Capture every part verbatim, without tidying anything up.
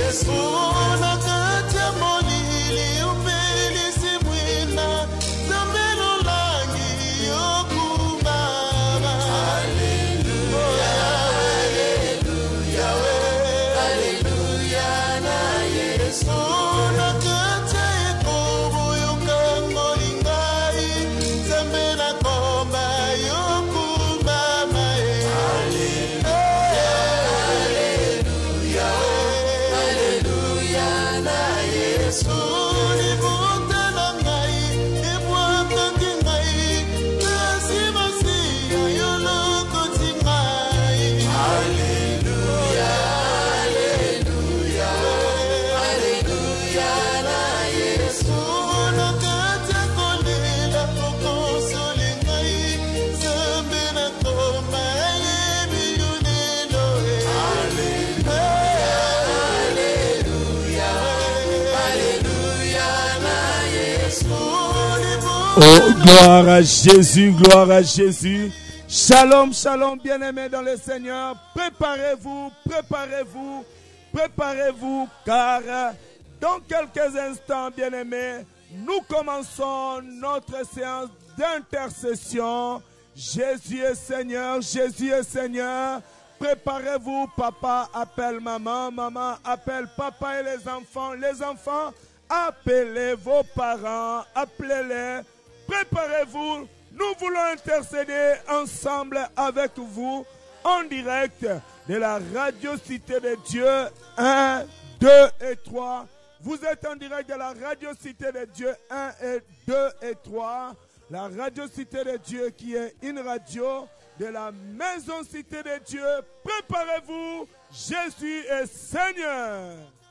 Oh, gloire à Jésus, gloire à Jésus. Shalom, shalom, bien-aimés dans le Seigneur. Préparez-vous, préparez-vous, préparez-vous, car dans quelques instants, bien-aimés, nous commençons notre séance d'intercession. Jésus est Seigneur, Jésus est Seigneur. Préparez-vous, papa appelle maman, maman appelle papa et les enfants. Les enfants, appelez vos parents, appelez-les. Préparez-vous, nous voulons intercéder ensemble avec vous en direct de la Radio Cité de Dieu un, deux et trois. Vous êtes en direct de la Radio Cité de Dieu un et deux et trois. La Radio Cité de Dieu qui est une radio de la Maison Cité de Dieu. Préparez-vous, Jésus est Seigneur.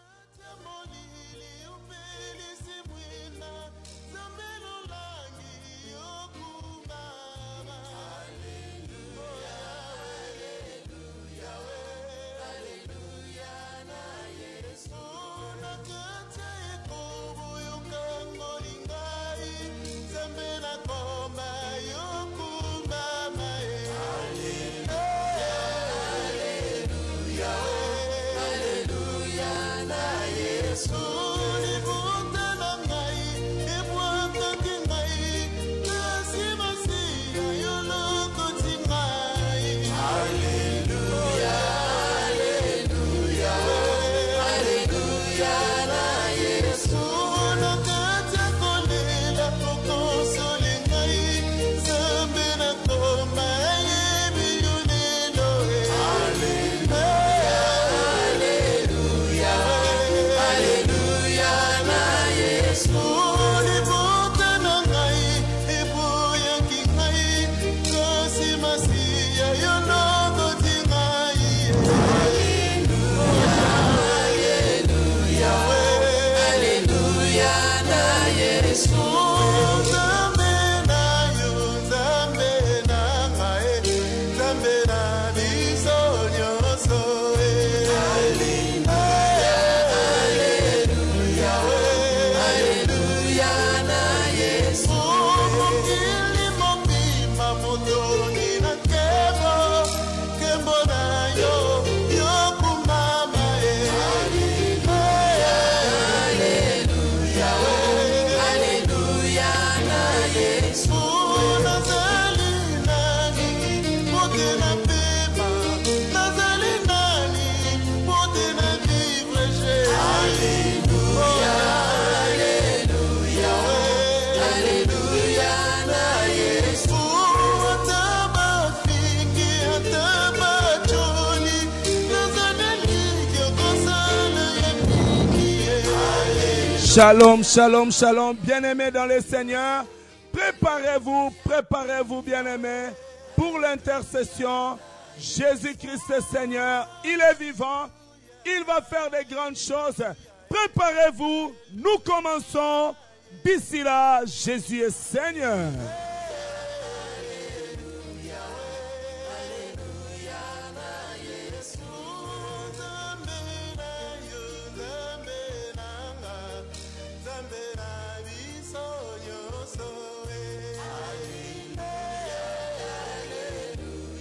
Shalom, shalom, shalom, bien-aimés dans le Seigneur. Préparez-vous, préparez-vous, bien-aimés, pour l'intercession. Jésus-Christ est Seigneur, il est vivant, il va faire des grandes choses. Préparez-vous, nous commençons. D'ici là, Jésus est Seigneur.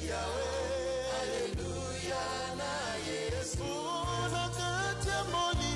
Money.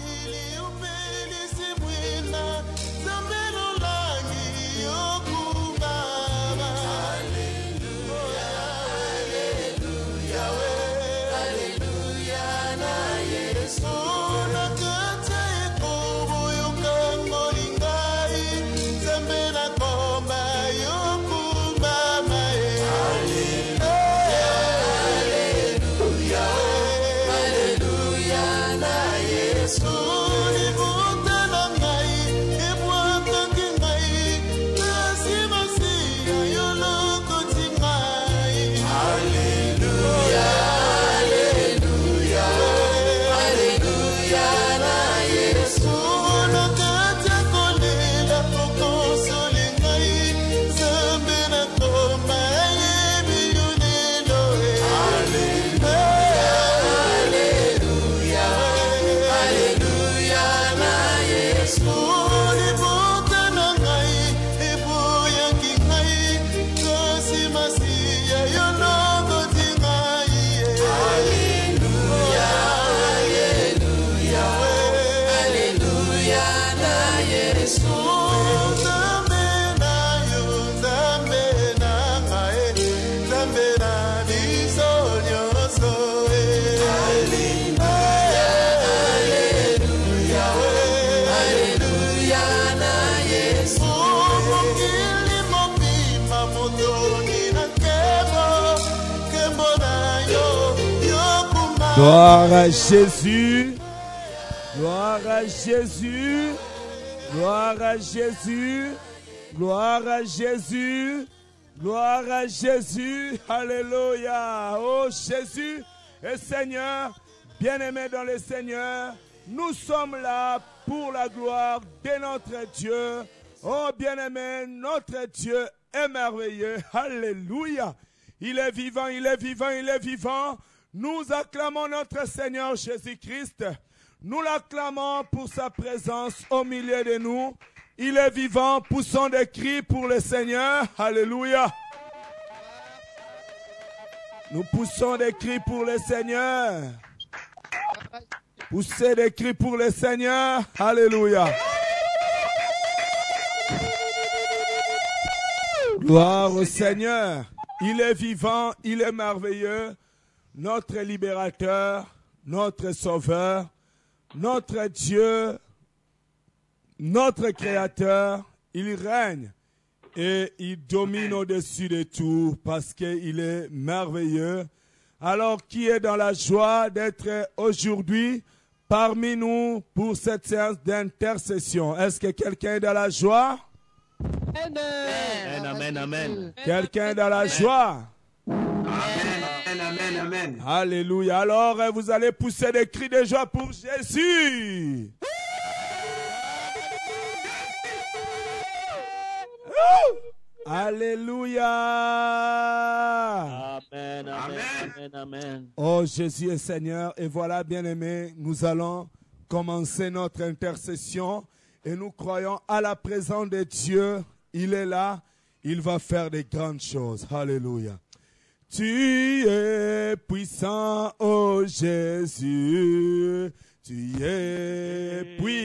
Gloire à Jésus. Gloire à Jésus. Gloire à Jésus. Gloire à Jésus. Gloire à Jésus. Alléluia. Oh Jésus et Seigneur, bien-aimé dans le Seigneur, nous sommes là pour la gloire de notre Dieu. Oh bien-aimé, notre Dieu est merveilleux. Alléluia. Il est vivant, il est vivant, il est vivant. Nous acclamons notre Seigneur Jésus-Christ. Nous l'acclamons pour sa présence au milieu de nous. Il est vivant. Poussons des cris pour le Seigneur. Alléluia. Nous poussons des cris pour le Seigneur. Poussez des cris pour le Seigneur. Alléluia. Gloire au Seigneur. Il est vivant, il est merveilleux. Notre libérateur, notre sauveur, notre Dieu, notre créateur, il règne et il domine au-dessus de tout parce qu'il est merveilleux. Alors, qui est dans la joie d'être aujourd'hui parmi nous pour cette séance d'intercession? Est-ce que quelqu'un est dans la joie? Amen, amen, amen. Quelqu'un est dans la joie? Amen, amen, amen. Alléluia. Alors, vous allez pousser des cris de joie pour Jésus. Alléluia. Amen, amen, amen, amen. Oh Jésus est Seigneur. Et voilà, bien-aimés, nous allons commencer notre intercession. Et nous croyons à la présence de Dieu. Il est là. Il va faire des grandes choses. Alléluia. Tu es puissant, oh Jésus, tu es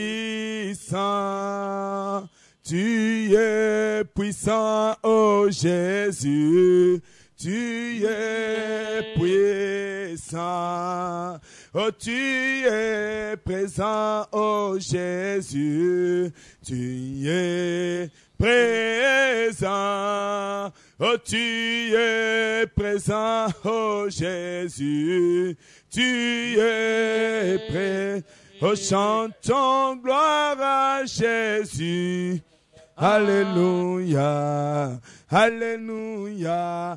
puissant, tu es puissant, oh Jésus, tu es puissant, oh tu es présent, oh Jésus, tu es présent, oh tu es présent, oh Jésus, tu es prêt, oh chantons gloire à Jésus, alléluia, alléluia,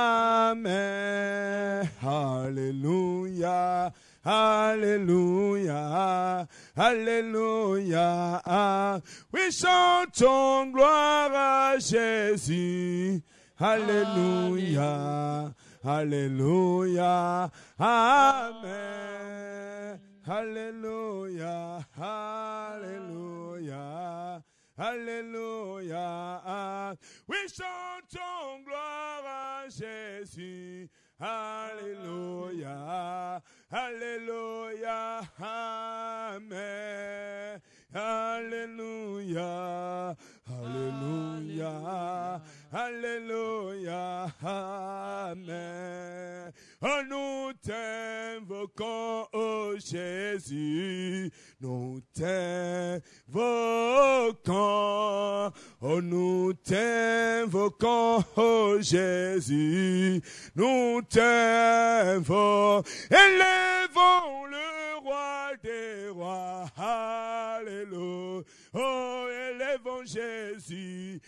amen, alléluia. Alléluia, alléluia, oui chantons gloire à Jésus, alléluia, alléluia, amen, alléluia, alléluia, alléluia, oui chantons gloire à Jésus, alléluia, alléluia, amen, alléluia, alléluia, alléluia, amen. Oh, nous t'invoquons, oh Jésus, nous t'invoquons, oh nous t'invoquons, oh Jésus, nous t'invoquons, élevons le roi des rois. Alléluia. Oh, élevons Jésus.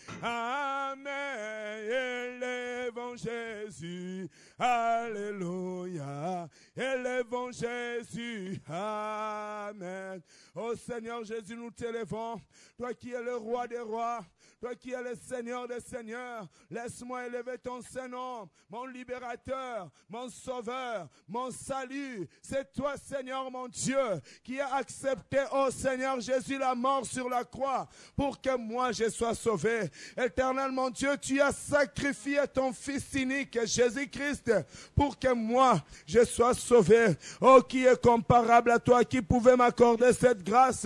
Amen. Élevons Jésus. Alléluia. Élevons Jésus. Amen. Oh Seigneur Jésus, nous t'élevons. Toi qui es le roi des rois. Toi qui es le Seigneur des seigneurs, laisse-moi élever ton Saint-Nom, mon libérateur, mon sauveur, mon salut. C'est toi, Seigneur, mon Dieu, qui as accepté, oh Seigneur Jésus, la mort sur la croix pour que moi je sois sauvé. Éternel, mon Dieu, tu as sacrifié ton Fils unique, Jésus-Christ, pour que moi je sois sauvé. Oh, qui est comparable à toi, qui pouvait m'accorder cette grâce?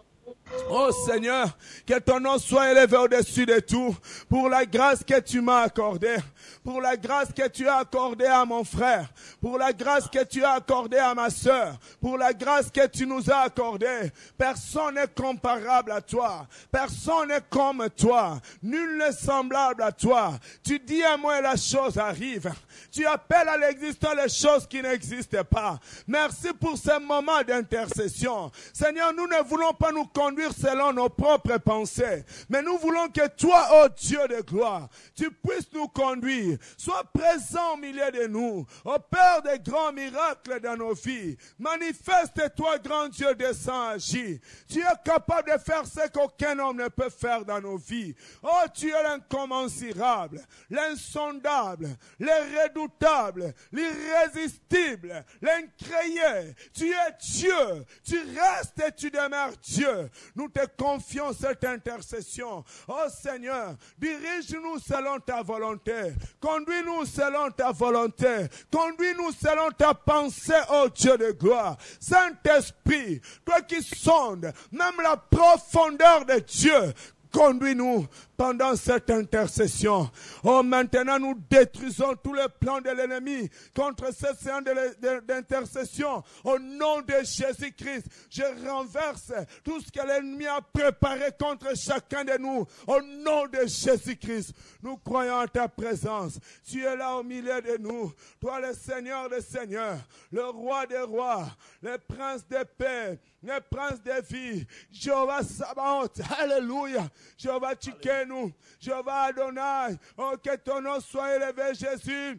Oh Seigneur, que ton nom soit élevé au-dessus de tout, pour la grâce que tu m'as accordée, pour la grâce que tu as accordée à mon frère, pour la grâce que tu as accordée à ma sœur, pour la grâce que tu nous as accordée. Personne n'est comparable à toi, personne n'est comme toi, nul n'est semblable à toi. Tu dis un mot et la chose arrive. Tu appelles à l'existence les choses qui n'existent pas. Merci pour ce moment d'intercession. Seigneur, nous ne voulons pas nous conduire selon nos propres pensées, mais nous voulons que toi, ô Dieu de gloire, tu puisses nous conduire. Sois présent au milieu de nous. Opère des grands miracles dans nos vies. Manifeste-toi, grand Dieu, descends, agis. Tu es capable de faire ce qu'aucun homme ne peut faire dans nos vies. Oh, tu es l'incommensurable, l'insondable, l'irrédoutable, l'irrésistible, l'incréé. Tu es Dieu. Tu restes et tu demeures Dieu. Nous te confions cette intercession. Oh Seigneur, dirige-nous selon ta volonté. Conduis-nous selon ta volonté. Conduis-nous selon ta pensée, oh Dieu de gloire. Saint-Esprit, toi qui sondes même la profondeur de Dieu, conduis-nous pendant cette intercession. Oh, maintenant nous détruisons tous les plans de l'ennemi contre cette séance d'intercession. Au nom de Jésus-Christ, je renverse tout ce que l'ennemi a préparé contre chacun de nous. Au nom de Jésus-Christ, nous croyons en ta présence. Tu es là au milieu de nous. Toi, le Seigneur des seigneurs, le roi des rois, le prince des paix, le prince des vies, Jéhovah Sabaoth, alléluia, Jéhovah Tchikenu, Jéhovah Adonai, oh que ton nom soit élevé Jésus,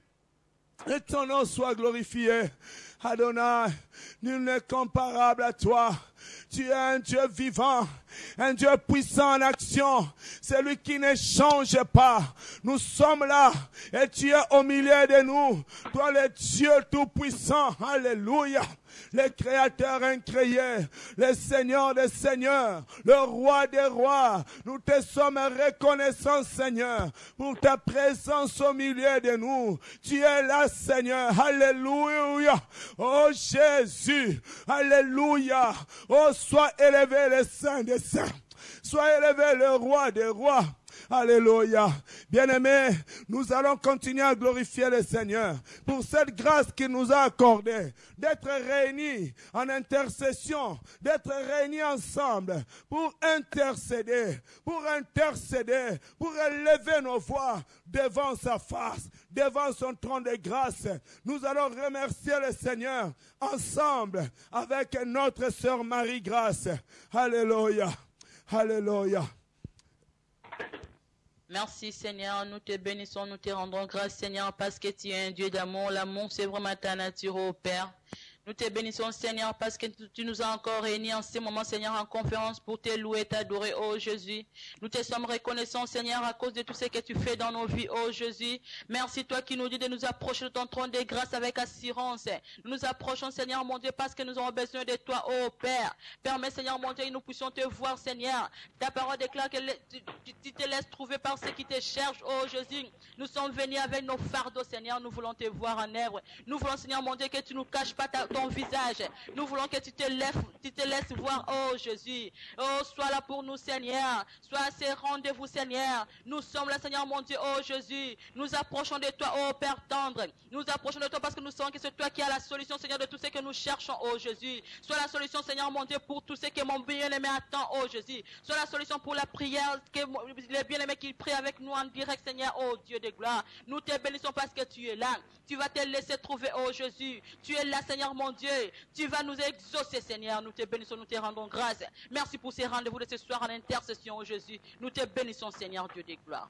et ton nom soit glorifié. Adonai, nul n'est comparable à toi. Tu es un Dieu vivant, un Dieu puissant en action, celui qui ne change pas. Nous sommes là et tu es au milieu de nous. Toi le Dieu tout-puissant, alléluia. Le Créateur incréé, le Seigneur des seigneurs, le Roi des rois. Nous te sommes reconnaissants, Seigneur, pour ta présence au milieu de nous. Tu es là, Seigneur, alléluia. Oh Jésus, alléluia. Oh, sois élevé le Saint des saints. Sois élevé le Roi des rois. Alléluia. Bien-aimés, nous allons continuer à glorifier le Seigneur pour cette grâce qu'il nous a accordée, d'être réunis en intercession, d'être réunis ensemble pour intercéder, pour intercéder, pour élever nos voix devant sa face, devant son trône de grâce. Nous allons remercier le Seigneur ensemble avec notre sœur Marie-Grâce. Alléluia. Alléluia. Merci Seigneur, nous te bénissons, nous te rendons grâce Seigneur parce que tu es un Dieu d'amour. L'amour c'est vraiment ta nature au Père. Nous te bénissons, Seigneur, parce que tu nous as encore réunis en ce moment, Seigneur, en conférence pour te louer et t'adorer, oh Jésus. Nous te sommes reconnaissants, Seigneur, à cause de tout ce que tu fais dans nos vies, oh Jésus. Merci, toi qui nous dis de nous approcher de ton trône de grâce avec assurance. Nous nous approchons, Seigneur, mon Dieu, parce que nous avons besoin de toi, oh Père. Permets, Seigneur, mon Dieu, que nous puissions te voir, Seigneur. Ta parole déclare que tu te laisses trouver par ceux qui te cherchent, oh Jésus. Nous sommes venus avec nos fardeaux, Seigneur. Nous voulons te voir en œuvre. Nous voulons, Seigneur, mon Dieu, que tu ne nous caches pas ta ton visage. Nous voulons que tu te laisses, tu te laisses voir, oh Jésus. Oh, sois là pour nous, Seigneur. Sois à ces rendez-vous, Seigneur. Nous sommes là, Seigneur, mon Dieu, oh Jésus. Nous approchons de toi, oh Père tendre. Nous approchons de toi parce que nous savons que c'est toi qui as la solution, Seigneur, de tout ce que nous cherchons, oh Jésus. Sois la solution, Seigneur, mon Dieu, pour tout ce que mon bien-aimé attend, oh Jésus. Sois la solution pour la prière, que les bien-aimés qui prient avec nous en direct, Seigneur, oh Dieu de gloire. Nous te bénissons parce que tu es là. Tu vas te laisser trouver, oh Jésus. Tu es là, Seigneur, mon mon Dieu, tu vas nous exaucer, Seigneur. Nous te bénissons, nous te rendons grâce. Merci pour ces rendez-vous de ce soir en intercession, oh Jésus. Nous te bénissons, Seigneur, Dieu de gloire.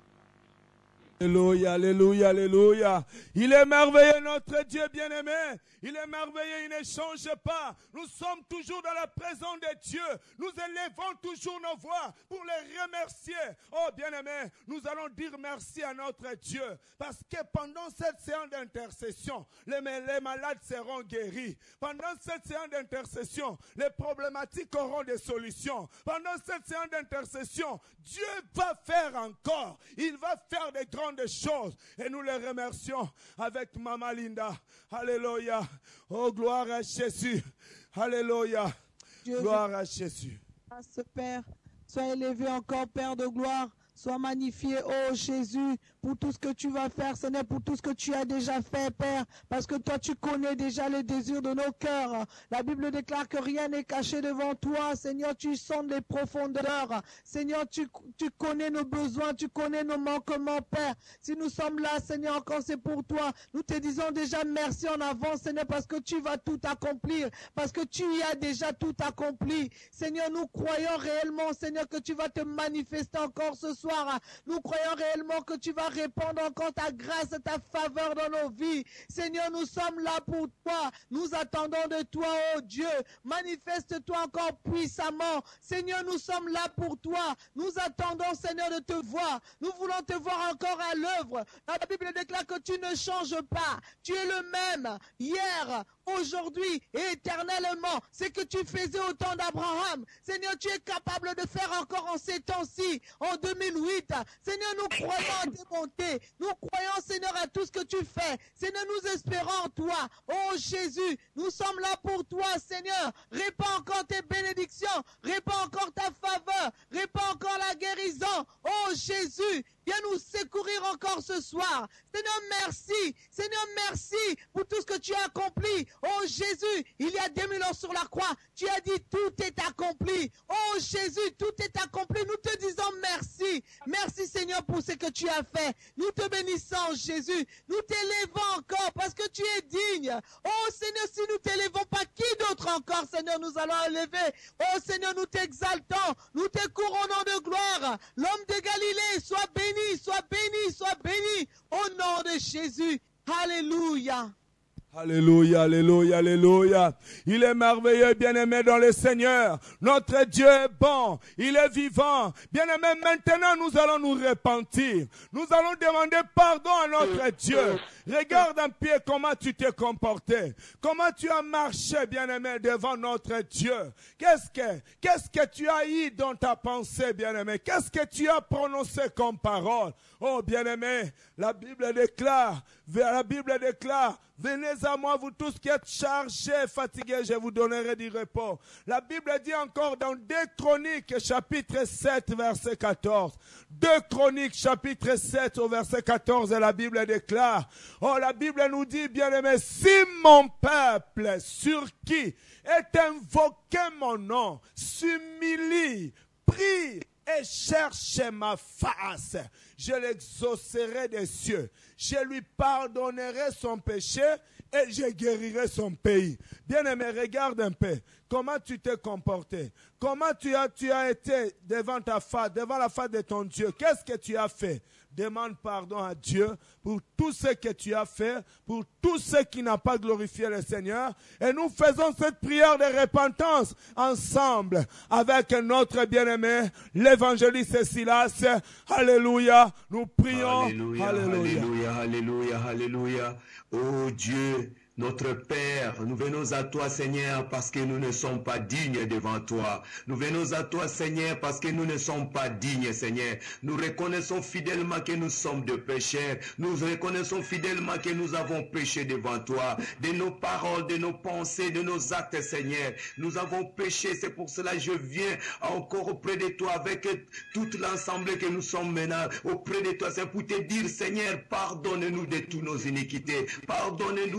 Alléluia, alléluia, alléluia. Il est merveilleux, notre Dieu bien-aimé. Il est merveilleux, il ne change pas. Nous sommes toujours dans la présence de Dieu. Nous élevons toujours nos voix pour les remercier. Oh bien-aimé, nous allons dire merci à notre Dieu. Parce que pendant cette séance d'intercession, les, les malades seront guéris. Pendant cette séance d'intercession, les problématiques auront des solutions. Pendant cette séance d'intercession, Dieu va faire encore. Il va faire des grandes choses. Et nous les remercions avec Maman Linda. Alléluia. Oh, gloire à Jésus. Alléluia. Dieu, gloire à Jésus. Ce Père, sois élevé encore, Père de gloire. Sois magnifié, oh Jésus, pour tout ce que tu vas faire, Seigneur, pour tout ce que tu as déjà fait, Père, parce que toi, tu connais déjà les désirs de nos cœurs. La Bible déclare que rien n'est caché devant toi. Seigneur, tu sondes les profondeurs. Seigneur, tu, tu connais nos besoins, tu connais nos manquements, Père. Si nous sommes là, Seigneur, encore c'est pour toi. Nous te disons déjà merci en avance, Seigneur, parce que tu vas tout accomplir, parce que tu y as déjà tout accompli. Seigneur, nous croyons réellement, Seigneur, que tu vas te manifester encore ce soir. Nous croyons réellement que tu vas répandre encore ta grâce et ta faveur dans nos vies. Seigneur, nous sommes là pour toi. Nous attendons de toi, oh Dieu. Manifeste-toi encore puissamment. Seigneur, nous sommes là pour toi. Nous attendons, Seigneur, de te voir. Nous voulons te voir encore à l'œuvre. La Bible déclare que tu ne changes pas. Tu es le même hier, aujourd'hui et éternellement. C'est que tu faisais au temps d'Abraham. Seigneur, tu es capable de faire encore en ces temps-ci, en deux mille huit. Seigneur, nous croyons à tes bontés. Nous croyons, Seigneur, à tout ce que tu fais. Seigneur, nous espérons en toi. Oh Jésus, nous sommes là pour toi, Seigneur. Répands encore tes bénédictions. Répands encore ta faveur. Répands encore la guérison. Oh Jésus, viens nous secourir encore ce soir. Seigneur, merci. Seigneur, merci pour tout ce que tu as accompli. Oh Jésus, il y a deux mille ans sur la croix, tu as dit tout est accompli. Oh Jésus, tout est accompli. Nous te disons merci. Merci Seigneur pour ce que tu as fait. Nous te bénissons Jésus. Nous t'élevons encore parce que tu es digne. Oh Seigneur, si nous t'élevons pas, qui d'autre encore, Seigneur, nous allons élever. Oh Seigneur, nous t'exaltons. Nous te couronnons de gloire. L'homme de Galilée, sois béni, sois béni, sois béni. Au nom de Jésus. Alléluia. Alléluia, alléluia, alléluia. Il est merveilleux, bien-aimé dans le Seigneur. Notre Dieu est bon, il est vivant. Bien-aimé, maintenant nous allons nous repentir. Nous allons demander pardon à notre Dieu. Regarde un peu comment tu t'es comporté. Comment tu as marché, bien-aimé, devant notre Dieu. Qu'est-ce que, qu'est-ce que tu as eu dans ta pensée, bien-aimé? Qu'est-ce que tu as prononcé comme parole? Oh, bien-aimé, la Bible déclare, la Bible déclare, venez à moi, vous tous qui êtes chargés, fatigués, je vous donnerai du repos. La Bible dit encore dans deux Chroniques, chapitre sept, verset quatorze. deux Chroniques, chapitre sept, au verset quatorze, et la Bible déclare, oh, la Bible nous dit, bien-aimé, si mon peuple, sur qui est invoqué mon nom, s'humilie, prie et cherche ma face, je l'exaucerai des cieux. Je lui pardonnerai son péché et je guérirai son pays. Bien-aimé, regarde un peu comment tu t'es comporté. Comment tu as, tu as été devant ta face, devant la face de ton Dieu. Qu'est-ce que tu as fait? Demande pardon à Dieu pour tout ce que tu as fait, pour tout ce qui n'a pas glorifié le Seigneur. Et nous faisons cette prière de repentance ensemble avec notre bien-aimé, l'évangéliste Silas. Alléluia. Nous prions. Alléluia, alléluia, alléluia, alléluia. Oh Dieu, notre Père, nous venons à toi, Seigneur, parce que nous ne sommes pas dignes devant toi. Nous venons à toi, Seigneur, parce que nous ne sommes pas dignes, Seigneur. Nous reconnaissons fidèlement que nous sommes de pécheurs. Nous reconnaissons fidèlement que nous avons péché devant toi. De nos paroles, de nos pensées, de nos actes, Seigneur. Nous avons péché. C'est pour cela que je viens encore auprès de toi avec toute l'ensemble que nous sommes maintenant auprès de toi. C'est pour te dire, Seigneur, pardonne-nous de toutes nos iniquités. Pardonne-nous de tout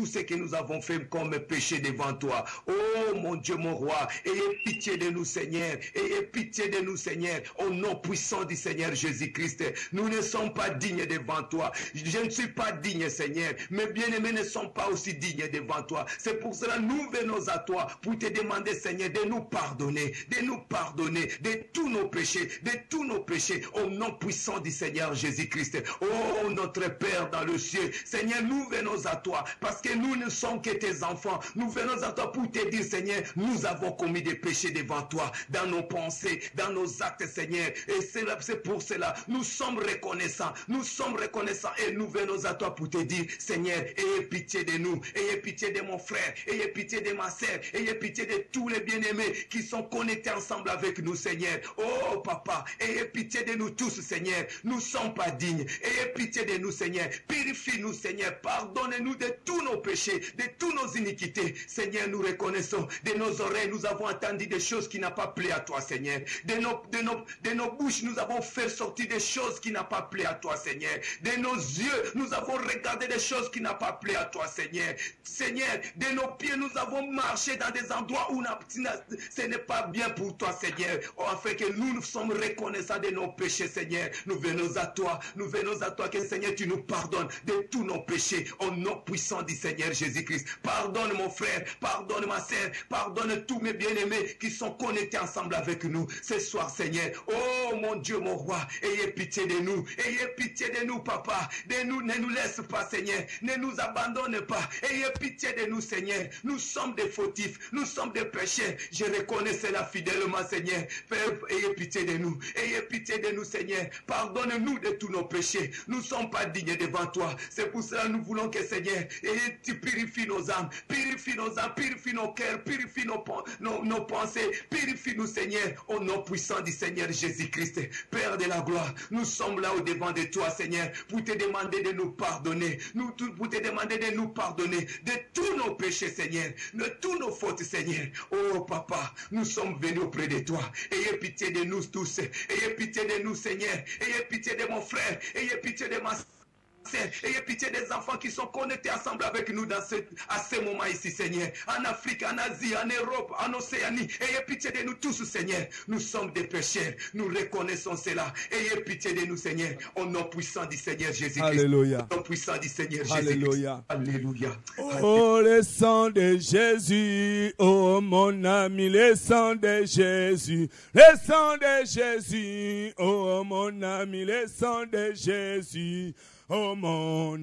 ce que nous avons fait comme péché devant toi. Oh mon Dieu, mon roi, ayez pitié de nous, Seigneur. Ayez pitié de nous, Seigneur. Au nom puissant du Seigneur Jésus-Christ. Nous ne sommes pas dignes devant toi. Je ne suis pas digne, Seigneur. Mes bien-aimés ne sont pas aussi dignes devant toi. C'est pour cela que nous venons à toi pour te demander, Seigneur, de nous pardonner, de nous pardonner de tous nos péchés, de tous nos péchés, au nom puissant du Seigneur Jésus-Christ. Oh, notre Père dans le ciel, Seigneur, nous venons à toi parce que nous ne sommes que tes enfants. Nous venons à toi pour te dire, Seigneur, nous avons commis des péchés devant toi, dans nos pensées, dans nos actes, Seigneur. Et c'est pour cela, nous sommes reconnaissants, nous sommes reconnaissants et nous venons à toi pour te dire, Seigneur, ayez pitié de nous, ayez pitié de mon frère, ayez pitié de ma sœur, ayez pitié de tous les bien-aimés qui sont connectés ensemble avec nous, Seigneur. Oh, Papa, ayez pitié de nous tous, Seigneur. Nous ne sommes pas dignes. Ayez pitié de nous, Seigneur. Purifie-nous, Seigneur. Pardonnez-nous de tous nos péchés, de toutes nos iniquités. Seigneur, nous reconnaissons de nos oreilles, nous avons entendu des choses qui n'ont pas plu à toi, Seigneur. De nos, de, nos, de nos bouches, nous avons fait sortir des choses qui n'ont pas plu à toi, Seigneur. De nos yeux, nous avons regardé des choses qui n'ont pas plu à toi, Seigneur. Seigneur, de nos pieds, nous avons marché dans des endroits où ce n'est pas bien pour toi, Seigneur. Oh, afin que nous, nous sommes reconnaissants de nos péchés, Seigneur. Nous venons à toi, nous venons à toi, que Seigneur, tu nous pardonnes de tous nos péchés, au nom puissant du Seigneur Jésus-Christ. Pardonne mon frère, pardonne ma sœur, pardonne tous mes bien-aimés qui sont connectés ensemble avec nous ce soir, Seigneur. Oh mon Dieu, mon roi, ayez pitié de nous, ayez pitié de nous, Papa. De nous, ne nous laisse pas, Seigneur, ne nous abandonne pas. Ayez pitié de nous, Seigneur. Nous sommes des fautifs, nous sommes des pécheurs. Je reconnais cela fidèlement, Seigneur. Père, ayez pitié de nous, ayez pitié de nous, Seigneur. Pardonne-nous de tous nos péchés. Nous ne sommes pas dignes devant toi. C'est pour cela que nous voulons que, Seigneur, et tu purifies nos âmes, purifie nos âmes, purifie nos cœurs, purifie nos, nos, nos pensées, purifie-nous, Seigneur, au nom puissant du Seigneur Jésus-Christ. Père de la gloire, nous sommes là au devant de toi, Seigneur, pour te demander de nous pardonner, nous, pour te demander de nous pardonner de tous nos péchés, Seigneur, de tous nos fautes, Seigneur. Oh, Papa, nous sommes venus auprès de toi. Ayez pitié de nous tous. Ayez pitié de nous, Seigneur. Ayez pitié de mon frère. Ayez pitié de ma sœur. Ayez pitié des enfants qui sont connectés ensemble avec nous dans ce, à ce moment ici, Seigneur. En Afrique, en Asie, en Europe, en Océanie. Ayez pitié de nous tous, Seigneur. Nous sommes des pécheurs. Nous reconnaissons cela. Ayez pitié de nous, Seigneur. Au nom puissant du Seigneur Jésus-Christ. Alléluia. Au nom puissant du Seigneur Alléluia. Jésus-Christ. Alléluia. Oh, le sang de Jésus. Oh, mon ami, le sang de Jésus. Le sang de Jésus. Oh, mon ami, le sang de Jésus. Oh mon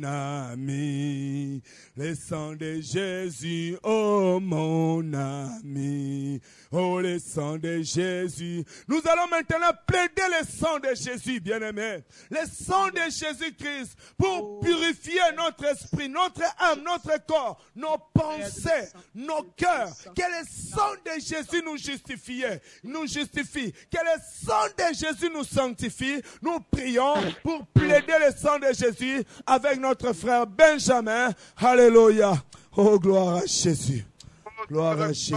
ami, le sang de Jésus, oh mon ami, oh le sang de Jésus. Nous allons maintenant plaider le sang de Jésus, bien-aimé. Le sang de Jésus-Christ pour purifier notre esprit, notre âme, notre corps, nos pensées, nos cœurs. Que le sang de Jésus nous justifie, nous justifie. Que le sang de Jésus nous sanctifie. Nous prions pour plaider le sang de Jésus avec notre frère Benjamin. Alléluia. Oh, gloire à Jésus. Gloire à Jésus.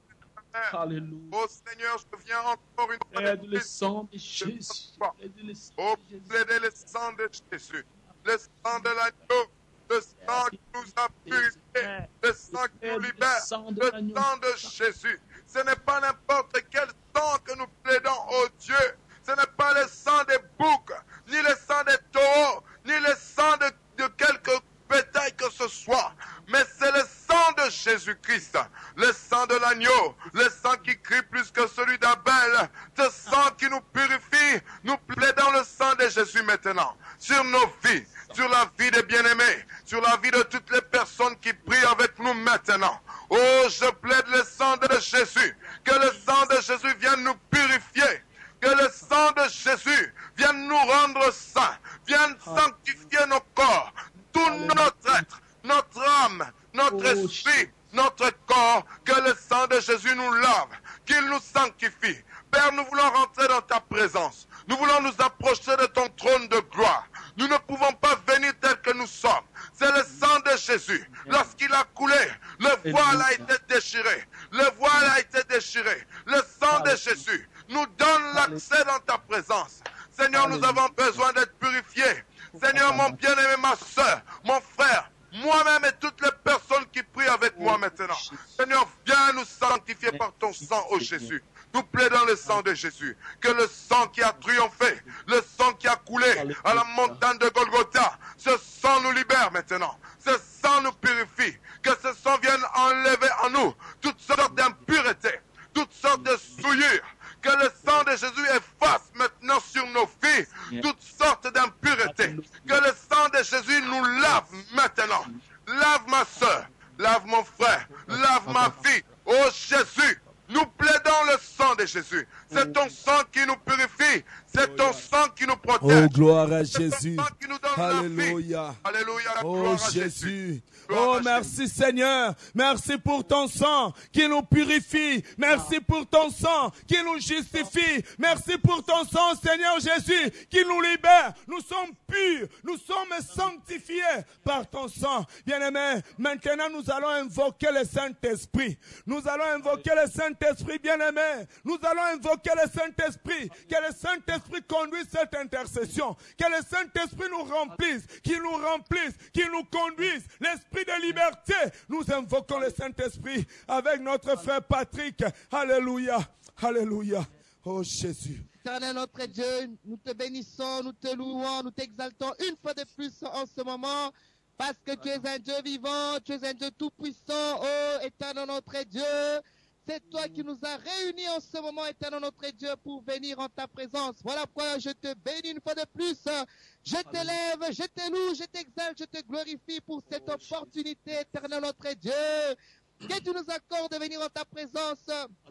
Alléluia. Oh Seigneur, je viens encore une fois. Aide le sang de Jésus. Aide le sang Oh, de Jésus. plaider le sang de Jésus. Le sang de l'agneau. Le sang qui nous a purifiés. Le sang qui nous libère. Le sang de Jésus. Ce n'est pas n'importe quel sang que nous plaidons, oh Dieu. Ce n'est pas le sang des boucs, ni le sang des taureaux, ni le sang de, de quelque bétail que ce soit. Mais c'est le sang de Jésus-Christ, le sang de l'agneau, le sang qui crie plus que celui d'Abel, ce sang qui nous purifie. Nous plaidons le sang de Jésus maintenant sur nos vies, sur la vie des bien-aimés, sur la vie de toutes les personnes qui prient avec nous maintenant. Oh, je plaide le sang de Jésus, que le sang de Jésus vienne nous purifier. Que le sang de Jésus vienne nous rendre saints, vienne sanctifier nos corps, tout notre être, notre âme, notre esprit, notre corps, que le sang de Jésus nous lave, qu'il nous sanctifie. Père, nous voulons rentrer dans ta présence. Nous voulons nous approcher de ton trône de gloire. Nous ne pouvons pas venir tel que nous sommes. C'est le sang de Jésus. Lorsqu'il a coulé, le voile a été déchiré. Le voile a été déchiré. Le sang de Jésus nous donne l'accès dans ta présence. Seigneur, nous avons besoin d'être purifiés. Seigneur, mon bien-aimé, ma soeur, mon frère, moi-même et toutes les personnes qui prie avec moi maintenant. Seigneur, viens nous sanctifier par ton sang, ô Jésus. Nous plaidons le sang de Jésus. Que le sang qui a triomphé, le sang qui a coulé à la montagne de Golgotha, ce sang nous libère maintenant. Ce sang nous purifie. Que ce sang vienne enlever en nous toutes sortes d'impuretés, toutes sortes de souillures. Que le sang de Jésus efface maintenant sur nos filles toutes sortes d'impuretés. Que le sang de Jésus nous lave maintenant. Lave ma soeur, lave mon frère, lave ma fille. Oh Jésus, nous plaidons le sang de Jésus. C'est ton sang qui nous purifie. C'est ton sang qui nous protège. Oh, gloire à C'est ton Jésus. sang qui nous donne Alléluia. la vie. Alléluia. La Oh gloire à Jésus. Jésus. Oh, merci Seigneur. Merci pour ton sang qui nous purifie. Merci pour ton sang qui nous justifie. Merci pour ton sang, Seigneur Jésus, qui nous libère. Nous sommes purs. Nous sommes sanctifiés par ton sang. Bien-aimés, maintenant nous allons invoquer le Saint-Esprit. Nous allons invoquer le Saint-Esprit, bien-aimés. Nous allons invoquer le Saint-Esprit. Que le Saint-Esprit conduise cette intercession. Que le Saint-Esprit nous remplisse, qu'il nous remplisse, qu'il nous conduise. L'Esprit de liberté. Nous invoquons le Saint-Esprit avec notre frère Patrick. Alléluia. Alléluia. Oh Jésus. Éternel notre Dieu, nous te bénissons, nous te louons, nous t'exaltons une fois de plus en ce moment. Parce que tu es un Dieu vivant, tu es un Dieu tout-puissant, oh éternel notre Dieu. C'est toi qui nous as réunis en ce moment, éternel notre Dieu, pour venir en ta présence. Voilà pourquoi je te bénis une fois de plus. Je t'élève, je te loue, je t'exalte, je te glorifie pour cette opportunité, éternel notre Dieu. Que tu nous accordes de venir en ta présence.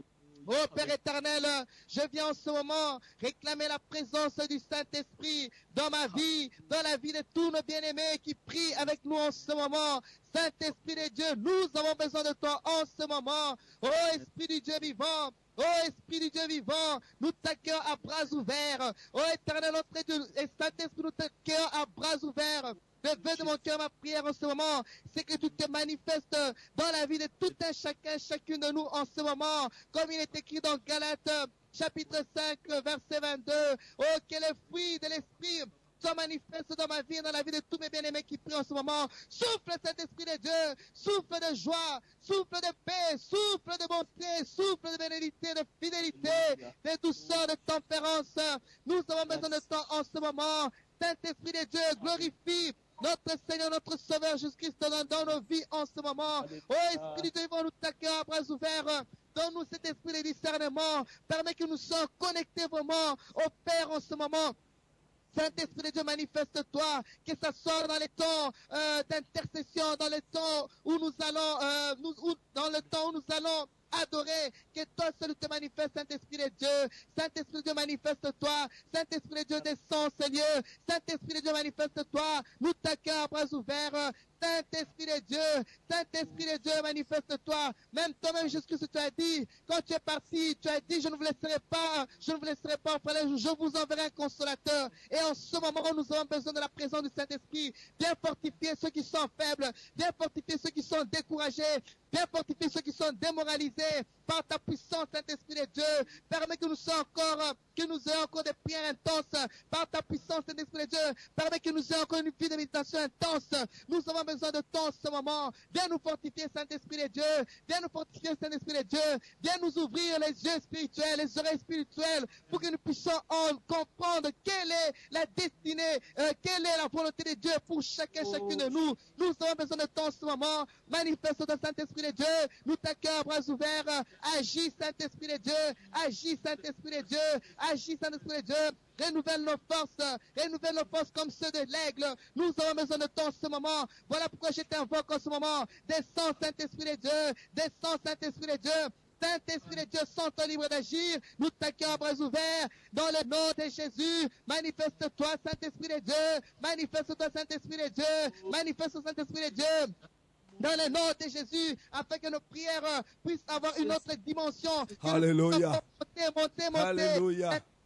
Oh Père éternel, je viens en ce moment réclamer la présence du Saint-Esprit dans ma vie, dans la vie de tous nos bien-aimés qui prient avec nous en ce moment. Saint-Esprit de Dieu, nous avons besoin de toi en ce moment. Oh Esprit du Dieu vivant, oh Esprit du Dieu vivant, nous t'accueillons à bras ouverts. Oh Éternel notre Dieu, et Saint-Esprit, nous t'accueillons à bras ouverts. Le vœu de mon cœur, ma prière en ce moment, c'est que tu te manifestes dans la vie de tout un chacun, chacune de nous en ce moment, comme il est écrit dans Galates, chapitre cinq, verset vingt-deux. Oh, que les fruits de l'Esprit soient manifestes dans ma vie et dans la vie de tous mes bien-aimés qui prient en ce moment. Souffle cet Esprit de Dieu, souffle de joie, souffle de paix, souffle de bonté, souffle de bénédiction, de fidélité, de douceur, de tempérance. Nous avons besoin de toi en ce moment. Saint-Esprit de Dieu, glorifie notre Seigneur, notre Sauveur Jésus-Christ dans, dans nos vies en ce moment. Oh Esprit de Dieu, nous t'accueillons à bras ouverts. Donne-nous cet esprit de discernement. Permets que nous soyons connectés vraiment au Père en ce moment. Saint-Esprit de Dieu, manifeste-toi, que ça soit dans les temps euh, d'intercession, dans les temps où nous allons, euh, nous, où, dans le temps où nous allons adorer, que toi seul te manifeste, Saint-Esprit de Dieu. Saint-Esprit de Dieu, manifeste-toi. Saint-Esprit de Dieu, descends ce lieu. Saint-Esprit de Dieu, manifeste-toi. Nous t'accueillons à bras ouverts. Saint-Esprit de Dieu, Saint-Esprit de Dieu, manifeste-toi. Même toi-même, Jésus-Christ, tu as dit, quand tu es parti, tu as dit, je ne vous laisserai pas, je ne vous laisserai pas, frère, je vous enverrai un consolateur. Et en ce moment, nous avons besoin de la présence du Saint-Esprit. Viens fortifier ceux qui sont faibles, viens fortifier ceux qui sont découragés, viens fortifier ceux qui sont démoralisés par ta puissance, Saint-Esprit de Dieu. Permets que nous soyons encore, que nous ayons encore des prières intenses par ta puissance, Saint-Esprit de Dieu. Permets que nous ayons encore une vie de méditation intense. Nous avons besoin de toi en ce moment. Viens nous fortifier, Saint-Esprit de Dieu. Viens nous fortifier, Saint-Esprit de Dieu. Viens nous ouvrir les yeux spirituels, les oreilles spirituelles, pour que nous puissions en comprendre quelle est la destinée, euh, quelle est la volonté de Dieu pour chacun, chacune de nous. Nous avons besoin de toi en ce moment. Manifeste ton Saint-Esprit de Dieu. Nous t'accueillons à bras ouverts. Agis, Saint-Esprit de Dieu. Agis, Saint-Esprit de Dieu. Agis, Saint-Esprit de Dieu. Renouvelle nos forces, renouvelle nos forces comme ceux de l'aigle. Nous avons besoin de toi en ce moment. Voilà pourquoi je t'invoque en ce moment. Descends, Saint-Esprit de Dieu. Descends, Saint-Esprit de Dieu. Saint-Esprit de Dieu, sens-toi libre d'agir. Nous t'accueillons à bras ouverts. Dans le nom de Jésus, manifeste-toi, Saint-Esprit de Dieu. Manifeste-toi, Saint-Esprit de Dieu. Manifeste-toi, Saint-Esprit de Dieu. Dans le nom de Jésus, afin que nos prières puissent avoir une autre dimension. Alléluia. Monter, monter, monter. Alléluia.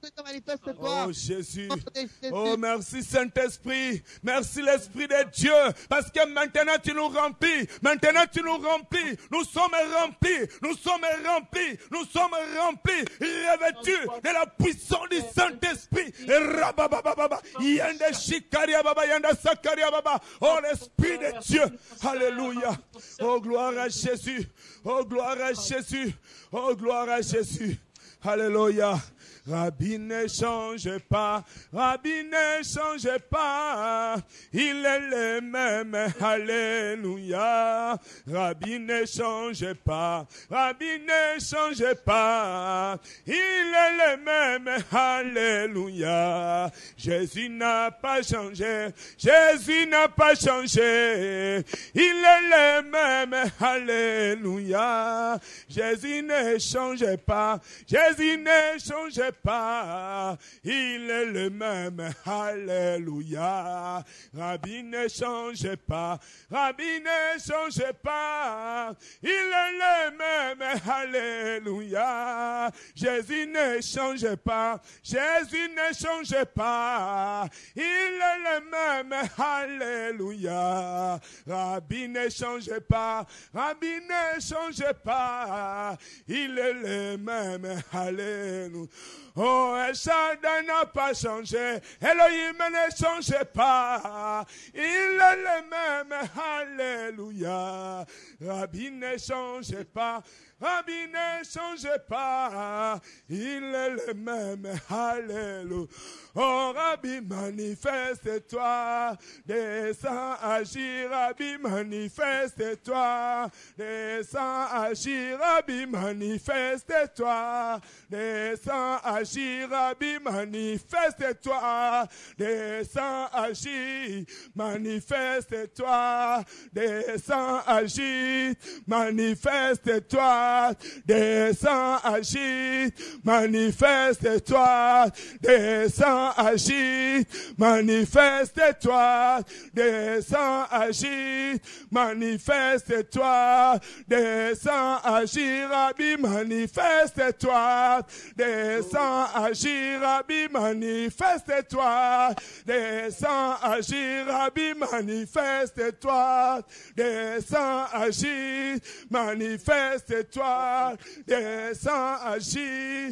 Seigneur, manifeste-toi. Oh Jésus. Au nom de Jésus. Oh merci Saint-Esprit. Merci l'Esprit de Dieu. Parce que maintenant tu nous remplis. Maintenant tu nous remplis. Nous sommes remplis. Nous sommes remplis. Nous sommes remplis. Revêtus de la puissance du Saint-Esprit. Rababababa. Yende shikaria baba. Yende sakaria baba. Oh l'Esprit de Dieu. Alléluia. Oh gloire à Jésus. Oh gloire à Jésus. Oh gloire à Jésus. Alléluia. Rabbi ne change pas, Rabbi ne change pas, il est le même, alléluia. Rabbi ne change pas, Rabbi ne change pas, il est le même, alléluia. Jésus n'a pas changé, Jésus n'a pas changé, il est le même, alléluia. Jésus ne change pas, Jésus ne change pas. Pas, il est le même, alléluia. Rabbi ne change pas, Rabbi ne change pas, il est le même, alléluia. Jésus ne change pas, Jésus ne change pas, il est le même, alléluia. Rabbi ne change pas, Rabbi ne change pas, il est le même, alléluia. Oh, El Shaddai n'a pas changé, Elohim ne change pas, il est le même, alléluia. Rabbi ne change pas, Rabbi ne change pas, il est le même, alléluia. Oh, Rabbi, manifeste-toi, descends agir, Rabbi, manifeste-toi, descends agir, Rabbi, manifeste-toi, descends agir, Rabbi, manifeste-toi, descends agir, manifeste-toi, descends agir, manifeste-toi, descends agir, manifeste-toi, descends agir, manifeste-toi, descends agir, manifeste-toi, descends agir, Rabbi, manifeste-toi, descends agir, Rabbi, manifeste-toi, descends agir, Rabbi, manifeste-toi, descends agir, manifeste-toi, descends agir,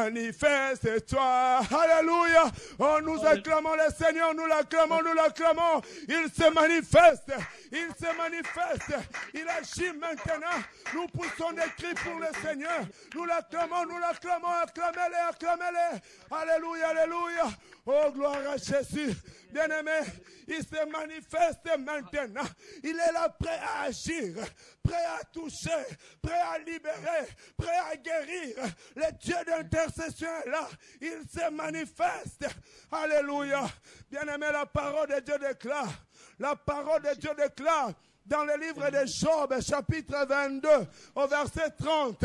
manifeste-toi, alléluia. Oh, nous acclamons le Seigneur, nous l'acclamons, nous l'acclamons. Il se manifeste, il se manifeste, il agit maintenant. Nous poussons des cris pour le Seigneur. Nous l'acclamons, nous l'acclamons, acclamez-le, acclamez-le. Alléluia, alléluia. Oh, gloire à Jésus. Bien-aimé, il se manifeste maintenant. Il est là prêt à agir, prêt à toucher, prêt à libérer, prêt à guérir. Le Dieu d'intercession est là. Il se manifeste. Alléluia. Bien-aimé, la parole de Dieu déclare. La parole de Dieu déclare dans le livre de Job, chapitre vingt-deux, au verset trente.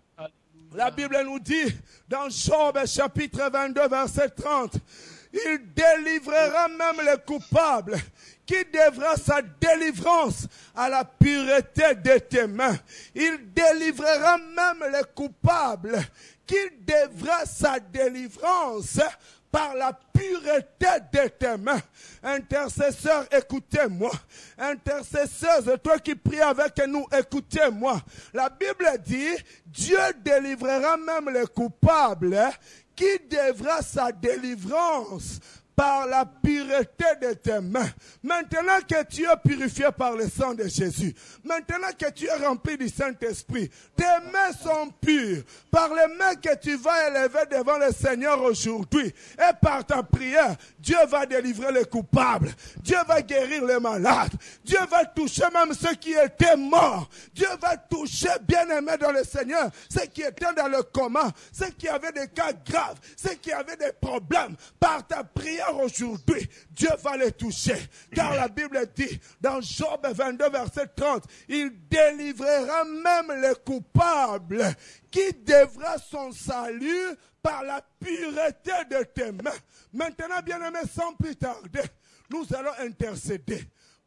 La Bible nous dit, dans Job, chapitre vingt-deux, verset trente, il délivrera même les coupables, qui devra sa délivrance à la pureté de tes mains. Il délivrera même les coupables, qui devra sa délivrance par la pureté de tes mains. Intercesseur, écoutez-moi. Intercesseuse, toi qui pries avec nous, écoutez-moi. La Bible dit, Dieu délivrera même les coupables, qui devra sa délivrance par la pureté de tes mains. Maintenant que tu es purifié par le sang de Jésus, maintenant que tu es rempli du Saint-Esprit, tes mains sont pures par les mains que tu vas élever devant le Seigneur aujourd'hui. Et par ta prière, Dieu va délivrer les coupables. Dieu va guérir les malades. Dieu va toucher même ceux qui étaient morts. Dieu va toucher, bien-aimés dans le Seigneur, ceux qui étaient dans le coma, ceux qui avaient des cas graves, ceux qui avaient des problèmes. Par ta prière aujourd'hui, Dieu va les toucher. Car la Bible dit, dans Job vingt-deux, verset trente, il délivrera même les coupables, qui devra son salut par la pureté de tes mains. Maintenant, bien-aimés, sans plus tarder, nous allons intercéder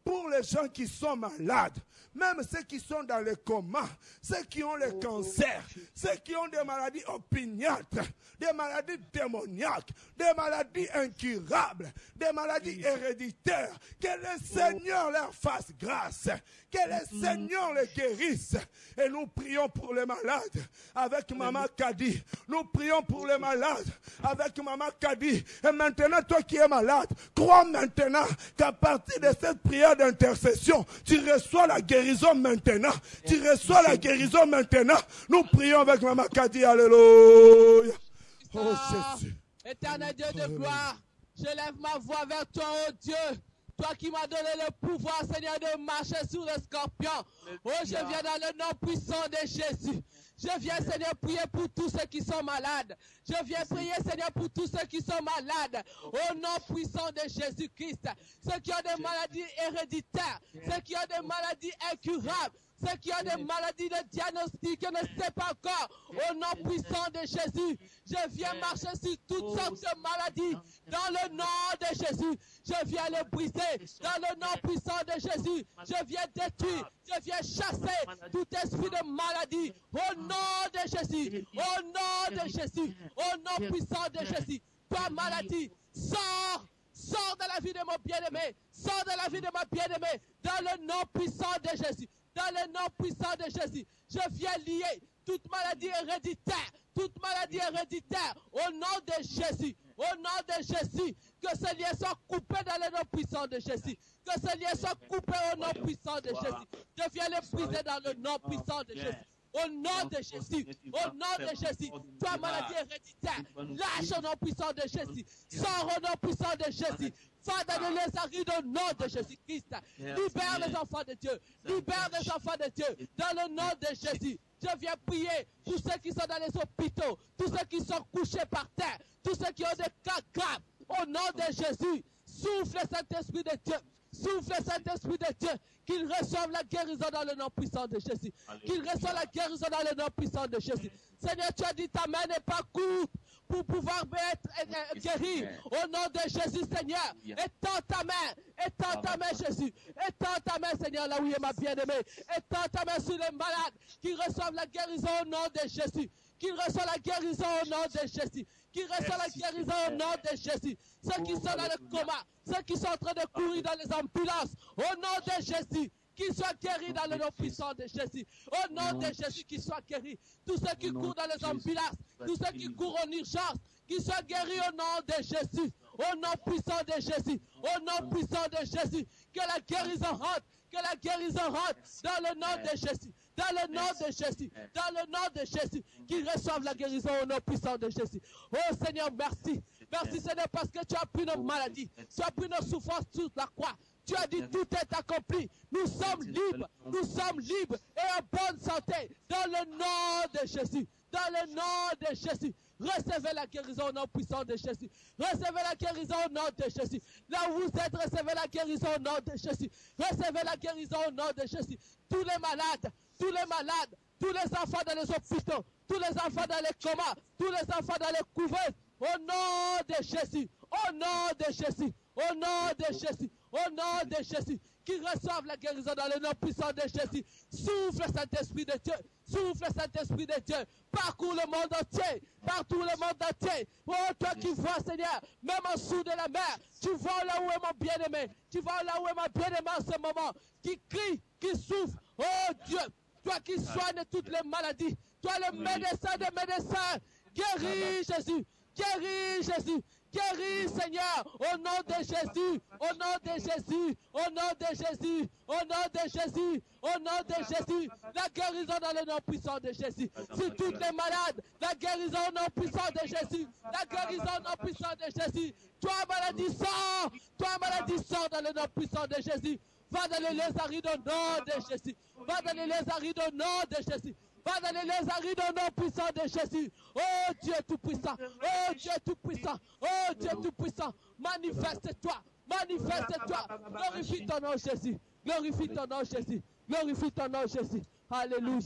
pour les gens qui sont malades, même ceux qui sont dans les comas, ceux qui ont le cancer, ceux qui ont des maladies opiniâtres, des maladies démoniaques, des maladies incurables, des maladies héréditaires. Que le Seigneur leur fasse grâce, que le Seigneur les guérisse. Et nous prions pour les malades avec Maman Kadi. Nous prions pour les malades avec Maman Kadi. Et maintenant, toi qui es malade, crois maintenant qu'à partir de cette prière d'intercession, tu reçois la guérison maintenant. Tu reçois la guérison maintenant. Nous prions avec Maman Kadi. Alléluia. Oh Jésus. Éternel Dieu de gloire, je lève ma voix vers toi, oh Dieu. Toi qui m'as donné le pouvoir, Seigneur, de marcher sur les scorpions. Oh, je viens dans le nom puissant de Jésus. Je viens, Seigneur, prier pour tous ceux qui sont malades. Je viens prier, Seigneur, pour tous ceux qui sont malades. Au nom puissant de Jésus-Christ. Ceux qui ont des maladies héréditaires. Ceux qui ont des maladies incurables. Ceux qui ont des maladies de diagnostic, je ne sais pas encore. Au nom puissant de Jésus, je viens marcher sur toutes sortes de maladies. Dans le nom de Jésus, je viens les briser. Dans le nom puissant de Jésus, je viens détruire. Je viens chasser tout esprit de maladie. Au nom de Jésus, au nom de Jésus, au nom puissant de Jésus. Toi, maladie, sors. Sors de la vie de mon bien-aimé. Sors de la vie de ma bien-aimée. Dans le nom puissant de Jésus. Dans le nom puissant de Jésus, je viens lier toute maladie héréditaire, toute maladie héréditaire, au nom de Jésus, au nom de Jésus, que ce lien soit coupé dans le nom puissant de Jésus, que ce lien soit coupé au nom puissant de Jésus. Je viens le briser dans le nom puissant de Jésus. Au nom de Jésus, au nom de Jésus, toi maladie héréditaire, lâche au nom puissant de Jésus, sors au nom puissant de Jésus, va dans le lézaride au nom de Jésus-Christ, libère les enfants de Dieu, libère les enfants de Dieu, dans le nom de Jésus. Je viens prier pour ceux qui sont dans les hôpitaux, tous ceux qui sont couchés par terre, tous ceux qui ont des cas graves, au nom de Jésus, souffle le Saint-Esprit de Dieu. Souffle le Saint-Esprit de Dieu, qu'il reçoive la guérison dans le nom puissant de Jésus. Qu'il reçoive la guérison dans le nom puissant de Jésus. Seigneur, tu as dit ta main n'est pas courte pour pouvoir être guéri. Au nom de Jésus, Seigneur, étends ta main, étends ta main, Jésus. Étends ta main, Seigneur, là où il est ma bien-aimée. Étends ta main sur les malades, qu'ils reçoivent la guérison au nom de Jésus. Qu'ils reçoivent la guérison au nom de Jésus. Qu'ils reçoivent la guérison au nom de Jésus. Ceux qui sont dans le coma, ceux qui sont en train de courir dans les ambulances, au nom de Jésus, qu'ils soient guéris dans le nom puissant de Jésus. Au nom de Jésus, qu'ils soient guéris. Tous ceux qui courent dans les ambulances, tous ceux qui courent en urgence, qu'ils soient guéris au nom de Jésus. Au nom puissant de Jésus. Au nom puissant de Jésus. Que la guérison rentre. Que la guérison rentre dans le nom de Jésus. Dans le nom de Jésus, dans le nom de Jésus, qu'ils reçoivent la guérison au nom puissant de Jésus. Oh Seigneur, merci. Merci Seigneur parce que tu as pris nos maladies, tu as pris nos souffrances sur la croix. Tu as dit tout est accompli. Nous sommes libres, nous sommes libres et en bonne santé. Dans le nom de Jésus, dans le nom de Jésus. Recevez la guérison au nom puissant de Jésus. Recevez la guérison au nom de Jésus. Là où vous êtes, recevez la guérison au nom de Jésus. Recevez la guérison au nom de Jésus. Tous les malades, tous les malades, tous les enfants dans les hôpitaux, tous les enfants dans les comas, tous les enfants dans les couveuses, au nom de Jésus, au nom de Jésus, au nom de Jésus, au nom de Jésus, qui reçoivent la guérison dans le nom puissant de Jésus. Souffle Saint-Esprit de Dieu, souffle Saint-Esprit de Dieu, parcours le monde entier, partout le monde entier. Oh, toi qui vois, Seigneur, même en dessous de la mer, tu vois là où est mon bien-aimé, tu vois là où est ma bien-aimée en ce moment, qui crie, qui souffre. Oh Dieu, toi qui soignes toutes les maladies, toi le médecin des médecins, guéris Jésus, guéris Jésus, guéris Seigneur, au nom de Jésus, au nom de Jésus, au nom de Jésus, au nom de Jésus, au nom de Jésus, la guérison dans le nom puissant de Jésus, sur toutes les malades, la guérison au nom puissant de Jésus, la guérison au nom puissant de Jésus, toi maladie sors, toi maladie sors dans le nom puissant de Jésus, va dans les lézarides au nom de Jésus, va dans les lézarides au nom de Jésus, va dans les lézarides au nom puissant de Jésus. Oh Dieu tout-puissant, oh Dieu tout-puissant, oh Dieu tout-puissant, manifeste-toi, manifeste-toi, glorifie ton nom Jésus, glorifie ton nom Jésus, glorifie ton nom Jésus. Alléluia,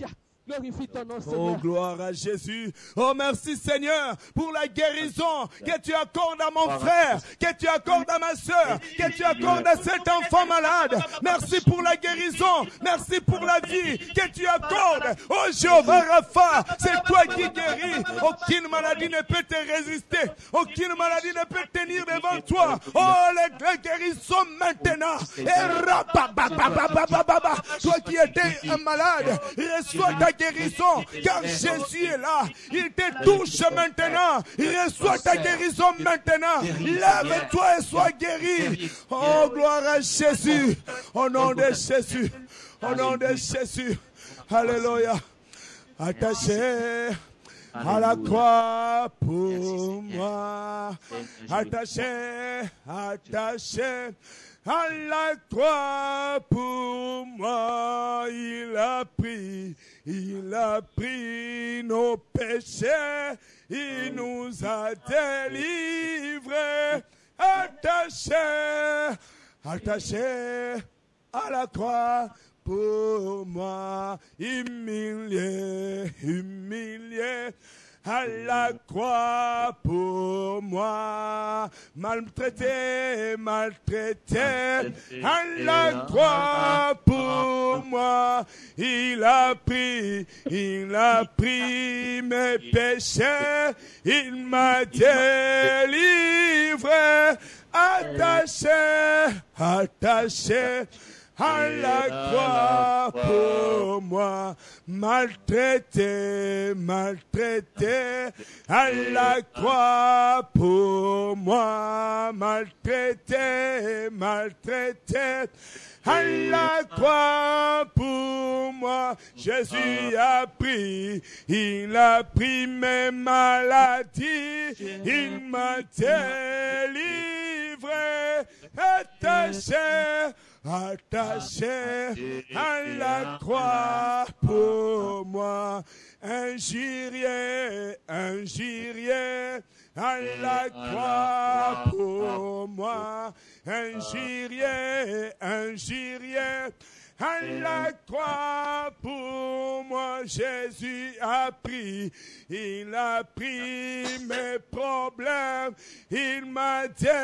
Glorifie ton nom, Oh, Seigneur. gloire à Jésus. Oh, merci Seigneur pour la guérison que tu accordes à mon frère, que tu accordes à ma soeur, que tu accordes à cet enfant malade. Merci pour la guérison. Merci pour la vie que tu accordes. Oh, Jéhovah Rapha, c'est toi qui guéris. Aucune maladie ne peut te résister. Aucune maladie ne peut tenir devant toi. Oh, les, les guérisons maintenant. Et rapapapapapapapa. Toi qui étais un malade, reçois ta guérison, car Jésus est là. Il te touche maintenant. Reçois ta guérison maintenant. Lève-toi et sois guéri. Oh, gloire à Jésus. Au nom de Jésus. Au nom de Jésus. Alléluia. Attaché à la croix pour moi. Attaché, attaché à la croix pour moi. Il a pris, il a pris nos péchés. Il nous a délivrés. Attaché, attaché à la croix pour moi, humilié, humilié, à la croix pour moi, maltraité, maltraité, à la croix pour moi, il a pris, il a pris mes péchés, il m'a délivré, attaché, attaché, à la croix pour moi, maltraité, maltraité, à la croix pour moi, maltraité, maltraité, à la croix pour moi, Jésus a pris, il a pris mes maladies, il m'a délivré, attaché, attaché à la croix pour moi, injurié, injurié, à la croix pour moi, injurié, injurié, à la croix pour moi, Jésus a pris, il a pris mes problèmes, il m'a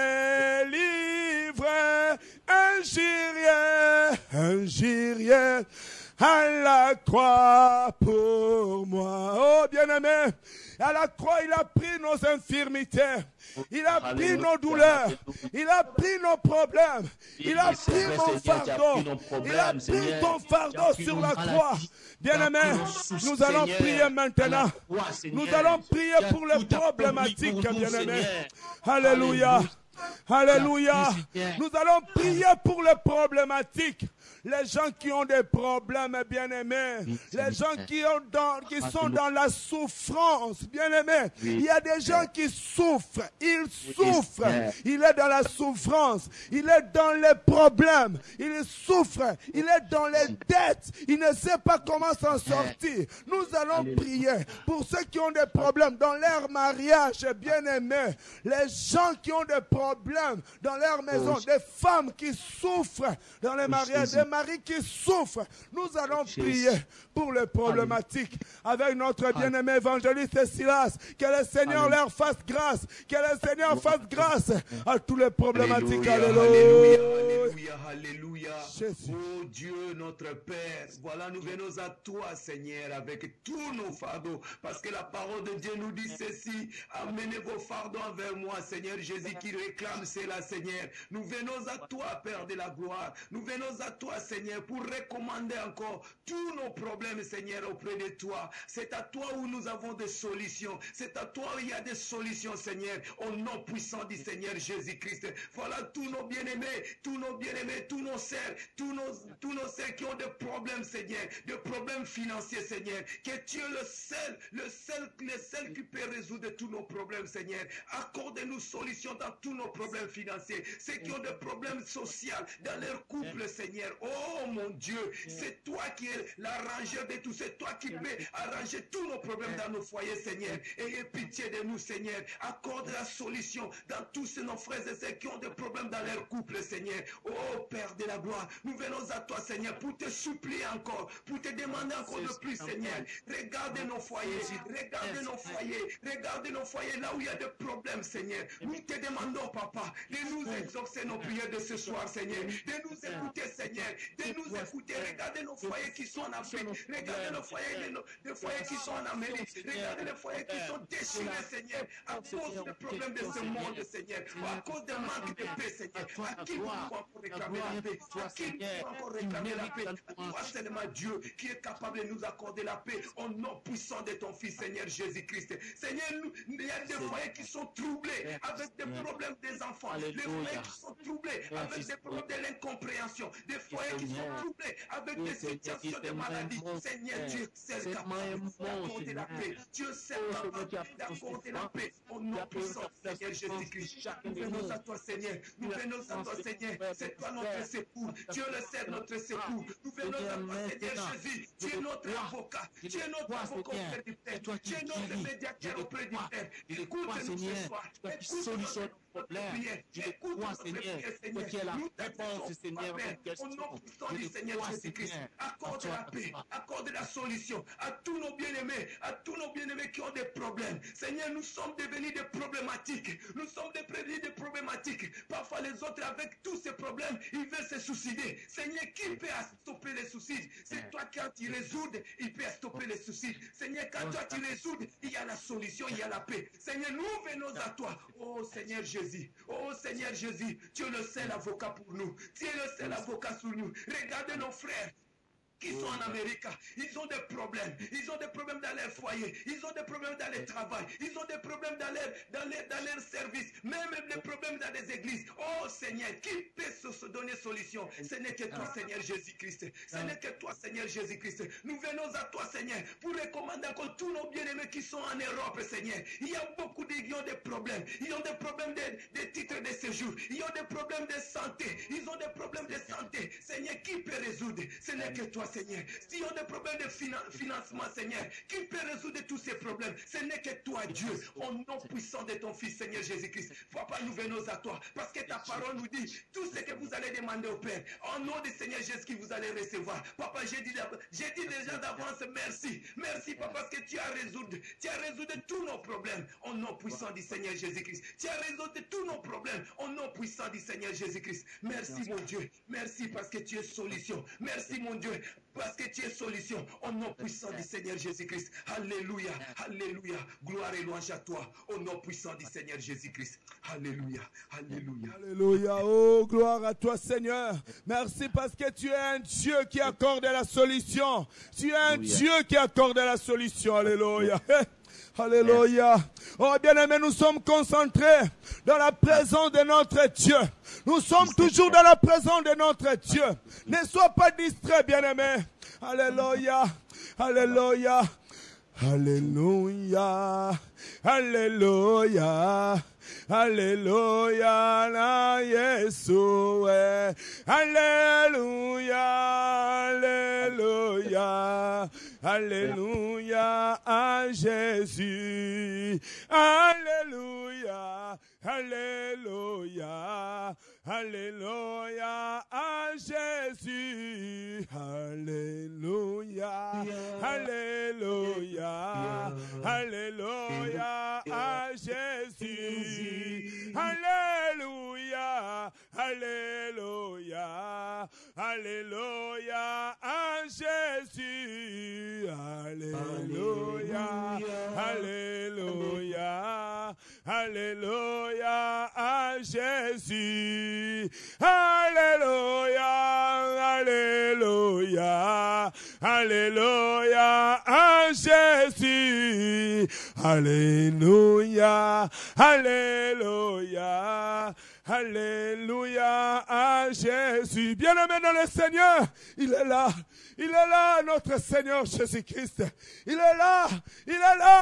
délivré, injurié, injurié, à la croix pour moi. Oh bien-aimé, à la croix il a pris nos infirmités, il a pris nos douleurs, il a pris nos problèmes, il a pris mon fardeau, il a pris ton fardeau sur la croix. Bien-aimé, nous allons prier maintenant. Nous allons prier pour les problématiques, bien-aimé. Alléluia. Alléluia. Nous allons prier pour les problématiques. Les gens qui ont des problèmes, bien-aimés. Les gens qui, ont dans, qui sont dans la souffrance, bien-aimés. Il y a des gens qui souffrent. Ils souffrent. Il est dans la souffrance. Il est dans les problèmes. Il souffre. Il est dans les dettes. Il ne sait pas comment s'en sortir. Nous allons prier pour ceux qui ont des problèmes dans leur mariage, bien-aimés. Les gens qui ont des problèmes dans leur maison. Des femmes qui souffrent dans les mariages. Des maris qui souffrent. Nous allons prier pour les problématiques avec notre bien-aimé évangéliste Silas. Que le Seigneur leur fasse grâce. Que le Seigneur fasse grâce à tous les problématiques. Alléluia. Alléluia. Alléluia. Oh Dieu, notre Père, voilà, nous venons à toi, Seigneur, avec tous nos fardeaux. Parce que la parole de Dieu nous dit ceci. Amenez vos fardeaux envers moi, Seigneur Jésus, qui réclame cela, Seigneur. Nous venons à toi, Père de la gloire. Nous venons à toi, Seigneur, pour recommander encore tous nos problèmes, Seigneur, auprès de toi. C'est à toi où nous avons des solutions. C'est à toi où il y a des solutions, Seigneur, au nom puissant du Seigneur Jésus-Christ. Voilà tous nos bien-aimés, tous nos bien-aimés, tous nos sœurs, tous nos, tous nos sœurs qui ont des problèmes, Seigneur, des problèmes financiers, Seigneur. Que tu es le seul, le seul, le seul qui peut résoudre tous nos problèmes, Seigneur. Accorde-nous solution dans tous nos nos problèmes financiers, ceux qui ont des problèmes sociaux dans leur couple, Seigneur. Oh mon Dieu, c'est toi qui es l'arrangeur de tout, c'est toi qui peux arranger tous nos problèmes dans nos foyers, Seigneur. Ayez pitié de nous, Seigneur. Accorde la solution dans tous nos frères et sœurs qui ont des problèmes dans leur couple, Seigneur. Oh Père de la gloire, nous venons à toi, Seigneur, pour te supplier encore, pour te demander encore de plus, Seigneur. Regarde nos foyers, regarde nos foyers, regarde nos foyers là où il y a des problèmes, Seigneur. Nous te demandons, Papa, de nous exaucer nos prières de ce soir, Seigneur. De nous écouter, Seigneur. De nous écouter. Regardez nos foyers qui sont en Afrique. Regardez nos foyers, nos, nos foyers qui sont en Amérique. Regardez les foyers qui sont déchirés, Seigneur, à cause des problèmes de ce monde, Seigneur. À cause d'un manque de paix, Seigneur. À qui nous pouvons encore réclamer la paix? À qui nous pouvons encore réclamer la paix? À toi seulement Dieu qui est capable de nous accorder la paix au nom puissant de ton Fils, Seigneur Jésus-Christ. Seigneur, nous, il y a des foyers qui sont troublés avec des problèmes des enfants. Des foyers qui sont troublés avec des problèmes de l'incompréhension. Des foyers qui sont troublés avec des situations de maladie. Seigneur, Dieu seul capable d'accorder la paix. Dieu seul capable d'accorder la paix au nom puissant de Seigneur Jésus-Christ. Nous venons à toi, Seigneur. Nous venons à toi, Seigneur. C'est toi notre secours. Dieu le sait, notre secours. Nous venons à toi, Seigneur Jésus. Tu es notre avocat. Tu es notre avocat auprès du Père. Tu es notre médiateur auprès du Père. Écoute-nous ce soir. Écoute-nous problème. Je le crois, Seigneur. Toi qui es la réponse, Seigneur. Au nom puissant du Seigneur Jésus-Christ, accorde la paix, accorde la solution à tous nos bien-aimés, à tous nos bien-aimés qui ont des problèmes. Seigneur, nous sommes devenus des problématiques. Nous sommes devenus des problématiques. Parfois, les autres, avec tous ces problèmes, ils veulent se suicider. Seigneur, qui peut stopper les suicides? C'est toi qui, quand tu résous, il peut stopper les suicides. Seigneur, quand toi tu résous, il y a la solution, il y a la paix. Seigneur, nous venons à toi. Oh Seigneur Jésus, oh Seigneur Jésus, tu es le seul avocat pour nous. Tu es le seul avocat sur nous. Regardez nos frères qui sont en Amérique, ils ont des problèmes, ils ont des problèmes dans leur foyer, ils ont des problèmes dans le travail, ils ont des problèmes dans leur, dans leur, dans leur service, même des problèmes dans les églises. Oh Seigneur, qui peut se donner solution? Ce n'est que toi, Seigneur Jésus-Christ. Ce n'est que toi, Seigneur Jésus-Christ. Nous venons à toi, Seigneur, pour recommander encore tous nos bien-aimés qui sont en Europe, Seigneur. Il y a beaucoup de qui ont des problèmes. Ils ont des problèmes de, de titres de séjour. Ils ont des problèmes de santé. Ils ont des problèmes de santé. Seigneur, qui peut résoudre? Ce n'est que toi, Seigneur. S'ils ont des problèmes de finan financement, Seigneur, qui peut résoudre tous ces problèmes? Ce n'est que toi, Dieu, au nom puissant de ton Fils, Seigneur Jésus-Christ. Papa, nous venons à toi, parce que ta parole nous dit tout ce que vous allez demander au Père. Au nom du Seigneur Jésus, vous allez recevoir. Papa, j'ai dit, j'ai dit déjà d'avance merci. Merci, Papa, parce que tu as résolu, tu as résolu tous nos problèmes. Au nom puissant du Seigneur Jésus-Christ. Tu as résolu tous nos problèmes. Au nom puissant du Seigneur Jésus-Christ. Merci, mon Dieu. Merci parce que tu es solution. Merci, mon Dieu, parce que tu es solution. Au nom puissant du Seigneur Jésus-Christ. Alléluia. Alléluia. Gloire et louange à toi. Au nom puissant du Seigneur Jésus-Christ. Alléluia. Alléluia. Alléluia. Oh, gloire à toi, Seigneur. Merci parce que tu es un Dieu qui accorde la solution. Tu es un Dieu qui accorde la solution. Alléluia. Alléluia. Oh bien-aimés, nous sommes concentrés dans la présence de notre Dieu. Nous sommes toujours dans la présence de notre Dieu. Ne sois pas distrait, bien-aimé. Alléluia. Alléluia. Alléluia. Alléluia. Alléluia, la Yeshua. Alléluia, alléluia, alléluia à Jésus. Alléluia, alléluia, alléluia à Jésus. Alléluia, alléluia, alléluia à Jésus. Alléluia, alléluia, alléluia à Jésus. Alléluia, alléluia, alléluia à Jésus. Alléluia, alléluia, alléluia à Jésus. Alléluia, alléluia, alléluia à Jésus. Bien-aimé dans le Seigneur, il est là. Il est là, notre Seigneur Jésus-Christ. Il est là, il est là.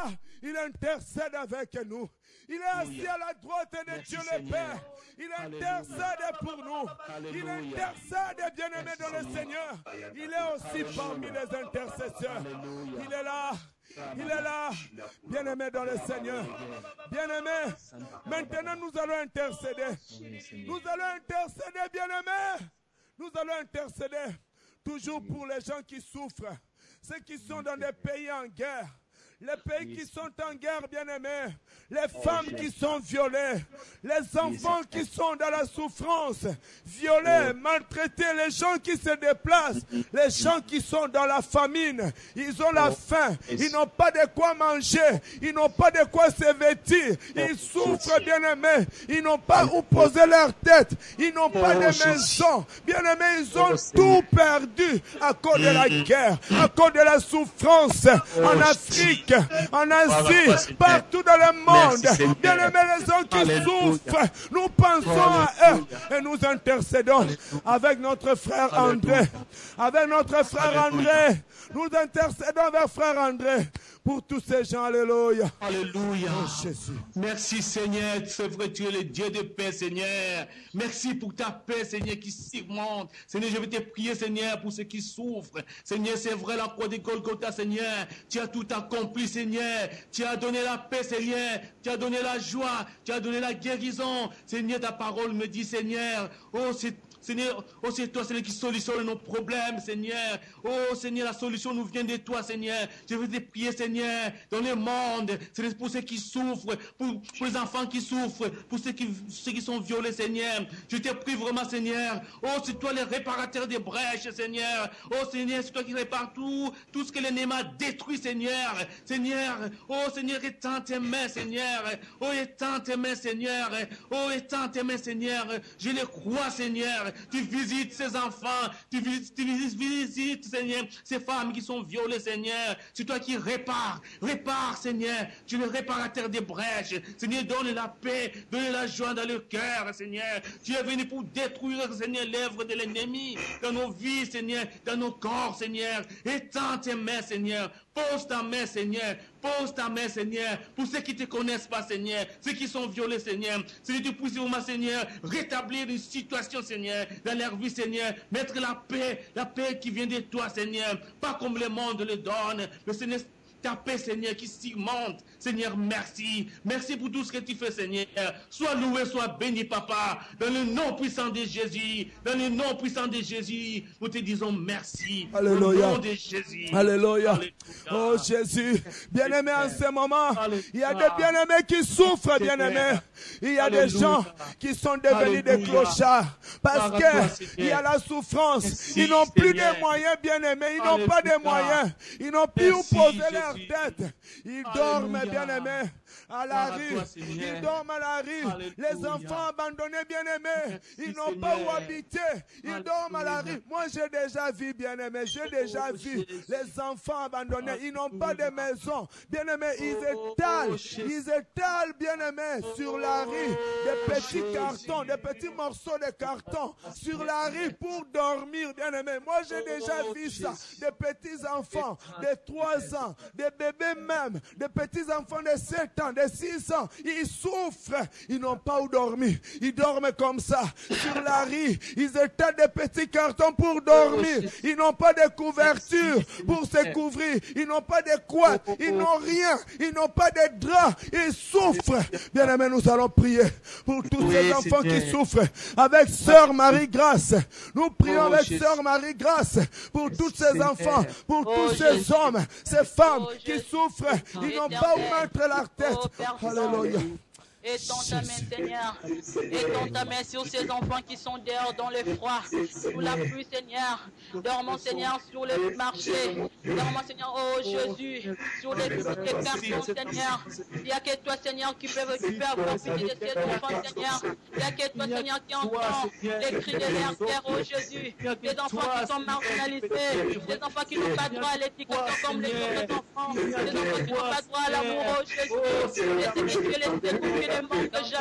Il intercède avec nous. Il est assis à la droite de Merci, Dieu le Seigneur. Père. Il Alléluia. intercède pour nous. Il Alléluia. intercède, bien-aimé, dans le Seigneur. Il est aussi parmi les intercesseurs. Alléluia. Il est là. Il est là. Bien-aimé dans le Seigneur. Bien-aimé, maintenant nous allons intercéder. Nous allons intercéder, bien-aimé. Nous allons intercéder toujours pour les gens qui souffrent. Ceux qui sont dans des pays en guerre. Les pays qui sont en guerre, bien-aimés, les femmes qui sont violées, les enfants qui sont dans la souffrance, violés, maltraités, les gens qui se déplacent, les gens qui sont dans la famine, ils ont la faim, ils n'ont pas de quoi manger, ils n'ont pas de quoi se vêtir, ils souffrent, bien-aimés, ils n'ont pas où poser leur tête, ils n'ont pas de maison, bien-aimés, ils ont tout perdu à cause de la guerre, à cause de la souffrance en Afrique, en Asie, partout dans le monde. Bien-aimés, les gens qui souffrent, nous pensons à eux et nous intercédons avec notre frère André. Avec notre frère André, nous intercédons vers frère André pour tous ces gens. Alléluia. Alléluia. Oh, Jésus. Merci Seigneur, c'est vrai, tu es le Dieu de paix, Seigneur. Merci pour ta paix, Seigneur, qui surmonte. Seigneur, je vais te prier, Seigneur, pour ceux qui souffrent. Seigneur, c'est vrai, la croix de Golgotha, Seigneur. Tu as tout accompli, Seigneur. Tu as donné la paix, Seigneur. Tu as donné la joie. Tu as donné la guérison. Seigneur, ta parole me dit, Seigneur, oh, c'est Seigneur, oh c'est toi, Seigneur, qui solutionne nos problèmes, Seigneur. Oh Seigneur, la solution nous vient de toi, Seigneur. Je veux te prier, Seigneur, dans le monde, c'est pour ceux qui souffrent, pour, pour les enfants qui souffrent, pour ceux qui, ceux qui sont violés, Seigneur. Je te prie vraiment, Seigneur. Oh, c'est toi le réparateur des brèches, Seigneur. Oh Seigneur, c'est toi qui répares tout, tout ce que l'ennemi a détruit, Seigneur. Seigneur, oh Seigneur, étends tes mains, Seigneur. Oh, étends tes mains, Seigneur. Oh, étends tes mains, Seigneur. Je le crois, Seigneur. Tu visites ces enfants, tu visites, tu visites, visites, Seigneur, ces femmes qui sont violées, Seigneur. C'est toi qui répares, répare, Seigneur. Tu es le réparateur des brèches. Seigneur, donne la paix, donne la joie dans le cœur, Seigneur. Tu es venu pour détruire, Seigneur, l'œuvre de l'ennemi dans nos vies, Seigneur, dans nos corps, Seigneur. Étends tes mains, Seigneur. Pose ta main, Seigneur. Pose ta main, Seigneur. Pour ceux qui ne te connaissent pas, Seigneur. Ceux qui sont violés, Seigneur. Seigneur, tu puisses, vraiment, Seigneur, rétablir une situation, Seigneur, dans leur vie, Seigneur. Mettre la paix, la paix qui vient de toi, Seigneur. Pas comme le monde le donne. Mais Seigneur, ta paix, Seigneur, qui surmonte. Seigneur, merci. Merci pour tout ce que tu fais, Seigneur. Sois loué, sois béni, Papa. Dans le nom puissant de Jésus. Dans le nom puissant de Jésus. Nous te disons merci. Alléluia. Au nom de Jésus. Alléluia. Alléluia. Oh Jésus. Bien-aimé, en ce moment, il y a des bien-aimés qui souffrent, bien-aimés. Il y a des gens qui sont devenus des clochards. Parce qu'il y a la souffrance. Ils n'ont plus de moyens, bien-aimés. Ils n'ont pas de moyens. Ils n'ont plus où poser leur tête. Ils dorment, bien-aimés, à la rue. Ils dorment à la rue. Les enfants abandonnés, bien-aimés, ils n'ont pas où habiter. Ils dorment à la rue. Moi, j'ai déjà vu, bien-aimés, j'ai déjà vu les enfants abandonnés. Ils n'ont pas de maison. Bien-aimés, ils étalent, ils étalent, bien-aimés, sur la rue, des petits cartons, des petits morceaux de carton sur la rue pour dormir, bien-aimés. Moi, j'ai déjà vu ça. Des petits enfants de trois ans, des bébés même, des petits enfants de sept ans, de six ans. Ils souffrent. Ils n'ont pas où dormir. Ils dorment comme ça, sur la rue. Ils étalent des petits cartons pour dormir. Ils n'ont pas de couverture pour se couvrir. Ils n'ont pas de couettes. Ils n'ont rien. Ils n'ont pas de draps. Ils souffrent. Bien-aimés, nous allons prier pour tous ces enfants qui souffrent. Avec Sœur Marie-Grâce. Nous prions avec Sœur Marie-Grâce pour tous ces enfants, pour tous ces hommes, ces femmes qui souffrent. Ils n'ont pas où mettre leur tête. Alléluia. Étends ta main, Seigneur. Étends ta main sur ces enfants qui sont dehors dans le froid, sous la pluie, Seigneur. Dormons, Seigneur, sur le marché. Dormons, Seigneur, oh Jésus, sur les, les personnes, Seigneur. Il n'y a que toi, Seigneur, qui peux, qui peux avoir pitié de ces enfants, Seigneur. Il n'y a que toi, Seigneur, qui entend les cris de leur terre, oh Jésus. Des enfants qui sont marginalisés, des enfants qui n'ont pas droit à l'éducation comme les autres enfants, des enfants qui n'ont pas droit à l'amour, oh Jésus. Laissez que tu les secoues, ne manque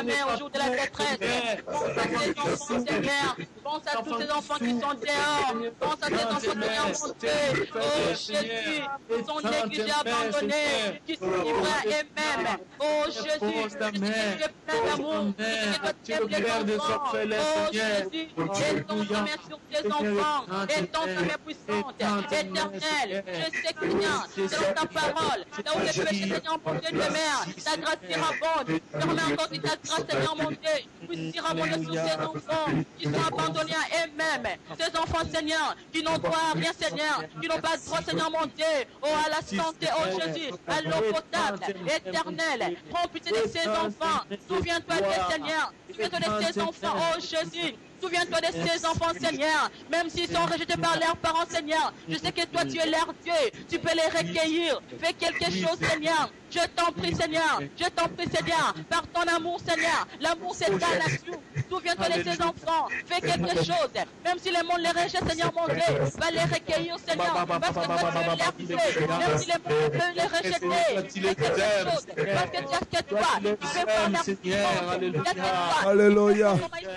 ta main au jour de la détresse. Pense à ces enfants, Seigneur. Pense à tous ces enfants qui sont dehors. Pense à ces enfants qui sont montés. Oh Jésus, qui sont négligés, abandonnés, qui sont livrés à eux-mêmes. Oh Jésus, je sais que tu es plein d'amour. Je sais que tu aimes les enfants. Oh Jésus, étends ta main sur tes enfants. Étends ta main puissante, éternelle. Je sais que Seigneur, selon ta parole, là où les péchés, Seigneur, mon Dieu de mer, ta grâce sera bonne. Je remets encore que ta grâce, Seigneur, mon Dieu, puisse sera bonne sur ces enfants qui sont abandonnés à eux-mêmes. Ces enfants, Seigneur, qui n'ont droit à rien, Seigneur, qui n'ont pas droit, Seigneur, mon Dieu, oh, à la santé, oh Jésus, à l'eau potable, éternelle. Prends pitié de ces enfants. Souviens-toi de Seigneur. Souviens-toi de ces enfants, oh Jésus. Souviens-toi de ces enfants, Seigneur. Même s'ils sont rejetés par leurs parents, Seigneur. Je sais que toi, tu es leur Dieu. Tu peux les recueillir. Fais quelque chose, Seigneur. Je t'en prie, Seigneur. Je t'en prie, Seigneur. Par ton amour, Seigneur. L'amour, c'est ta nature. Souviens-toi de ces enfants. Fais quelque chose. Même si le monde les rejette, Seigneur, mon Dieu, va les recueillir, Seigneur. Parce que toi, tu es leur Dieu. Même si le monde veut les rejeter, fais quelque chose. Parce que tu as que toi. Tu peux faire leur souffrance. Alléluia.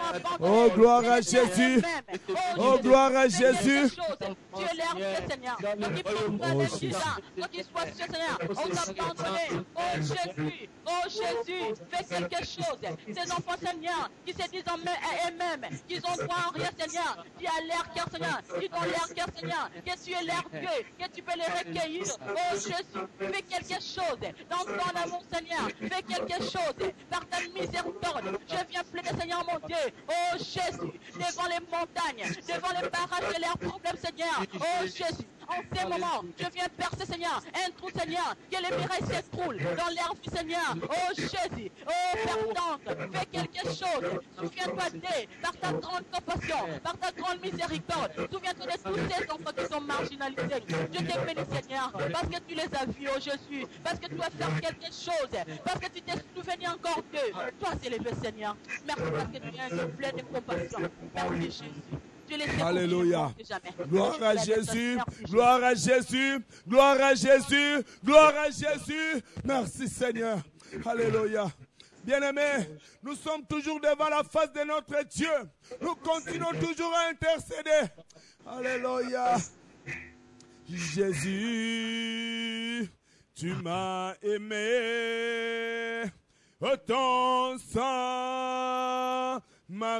Oh, gloire à Jésus. Oh, gloire à Jésus. Tu es l'air de Seigneur. Donc il faut pas les dix ans. Donc il soit sûr, Seigneur. On t'a abandonné. Oh Jésus. Oh Jésus. Fais quelque chose. Ces enfants, Seigneur, qui se disent en à eux-mêmes, qu'ils ont droit en rien, Seigneur. Qui a l'air cœur, Seigneur. Qui ont l'air cœur, Seigneur. Que tu es l'air Dieu. Que tu peux les recueillir. Oh Jésus. Fais quelque chose. Dans ton amour, Seigneur. Fais quelque chose. Par ta miséricorde. Je viens plaider, Seigneur, mon Dieu. Oh Jésus. Devant les montagnes. Devant les barrages de leurs problèmes, Seigneur. Oh Jésus, en ces moments, je viens percer, Seigneur, un trou, Seigneur, que les murailles s'écroulent dans l'air du Seigneur. Oh Jésus, oh Père tendre, fais quelque chose. Souviens-toi d'eux, par ta grande compassion, par ta grande miséricorde. Souviens-toi de tous ces enfants qui sont marginalisés. Je te bénis, Seigneur, parce que tu les as vus, oh Jésus, parce que tu vas faire quelque chose, parce que tu t'es souvenu encore d'eux. Toi, c'est le Seigneur. Merci parce que tu es un Dieu plein de compassion. Merci, Jésus. Alléluia. Gloire à Jésus. Gloire à Jésus. Gloire à Jésus. Gloire à Jésus. Merci Seigneur. Alléluia. Bien-aimés, nous sommes toujours devant la face de notre Dieu. Nous continuons toujours à intercéder. Alléluia. Jésus, tu m'as aimé. Oh, ton sang m'a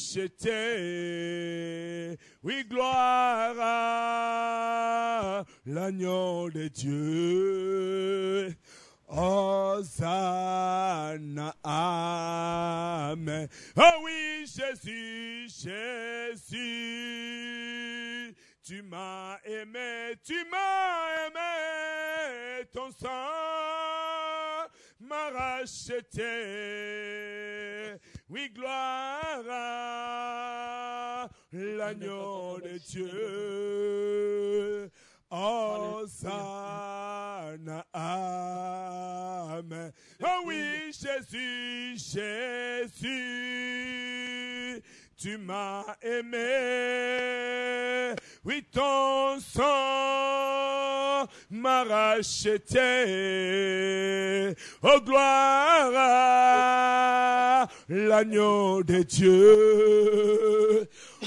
racheté. Oui, gloire à l'agneau de Dieu. Hosanna, amen. Oh oui, Jésus, Jésus, tu m'as aimé, tu m'as aimé, ton sang m'a racheté. Oui, gloire à l'agneau de Dieu. Hosanna, amen. Oh oui, Jésus, Jésus, tu m'as aimé. Oui, ton sang m'a racheté. Oh, gloire à l'agneau de Dieu.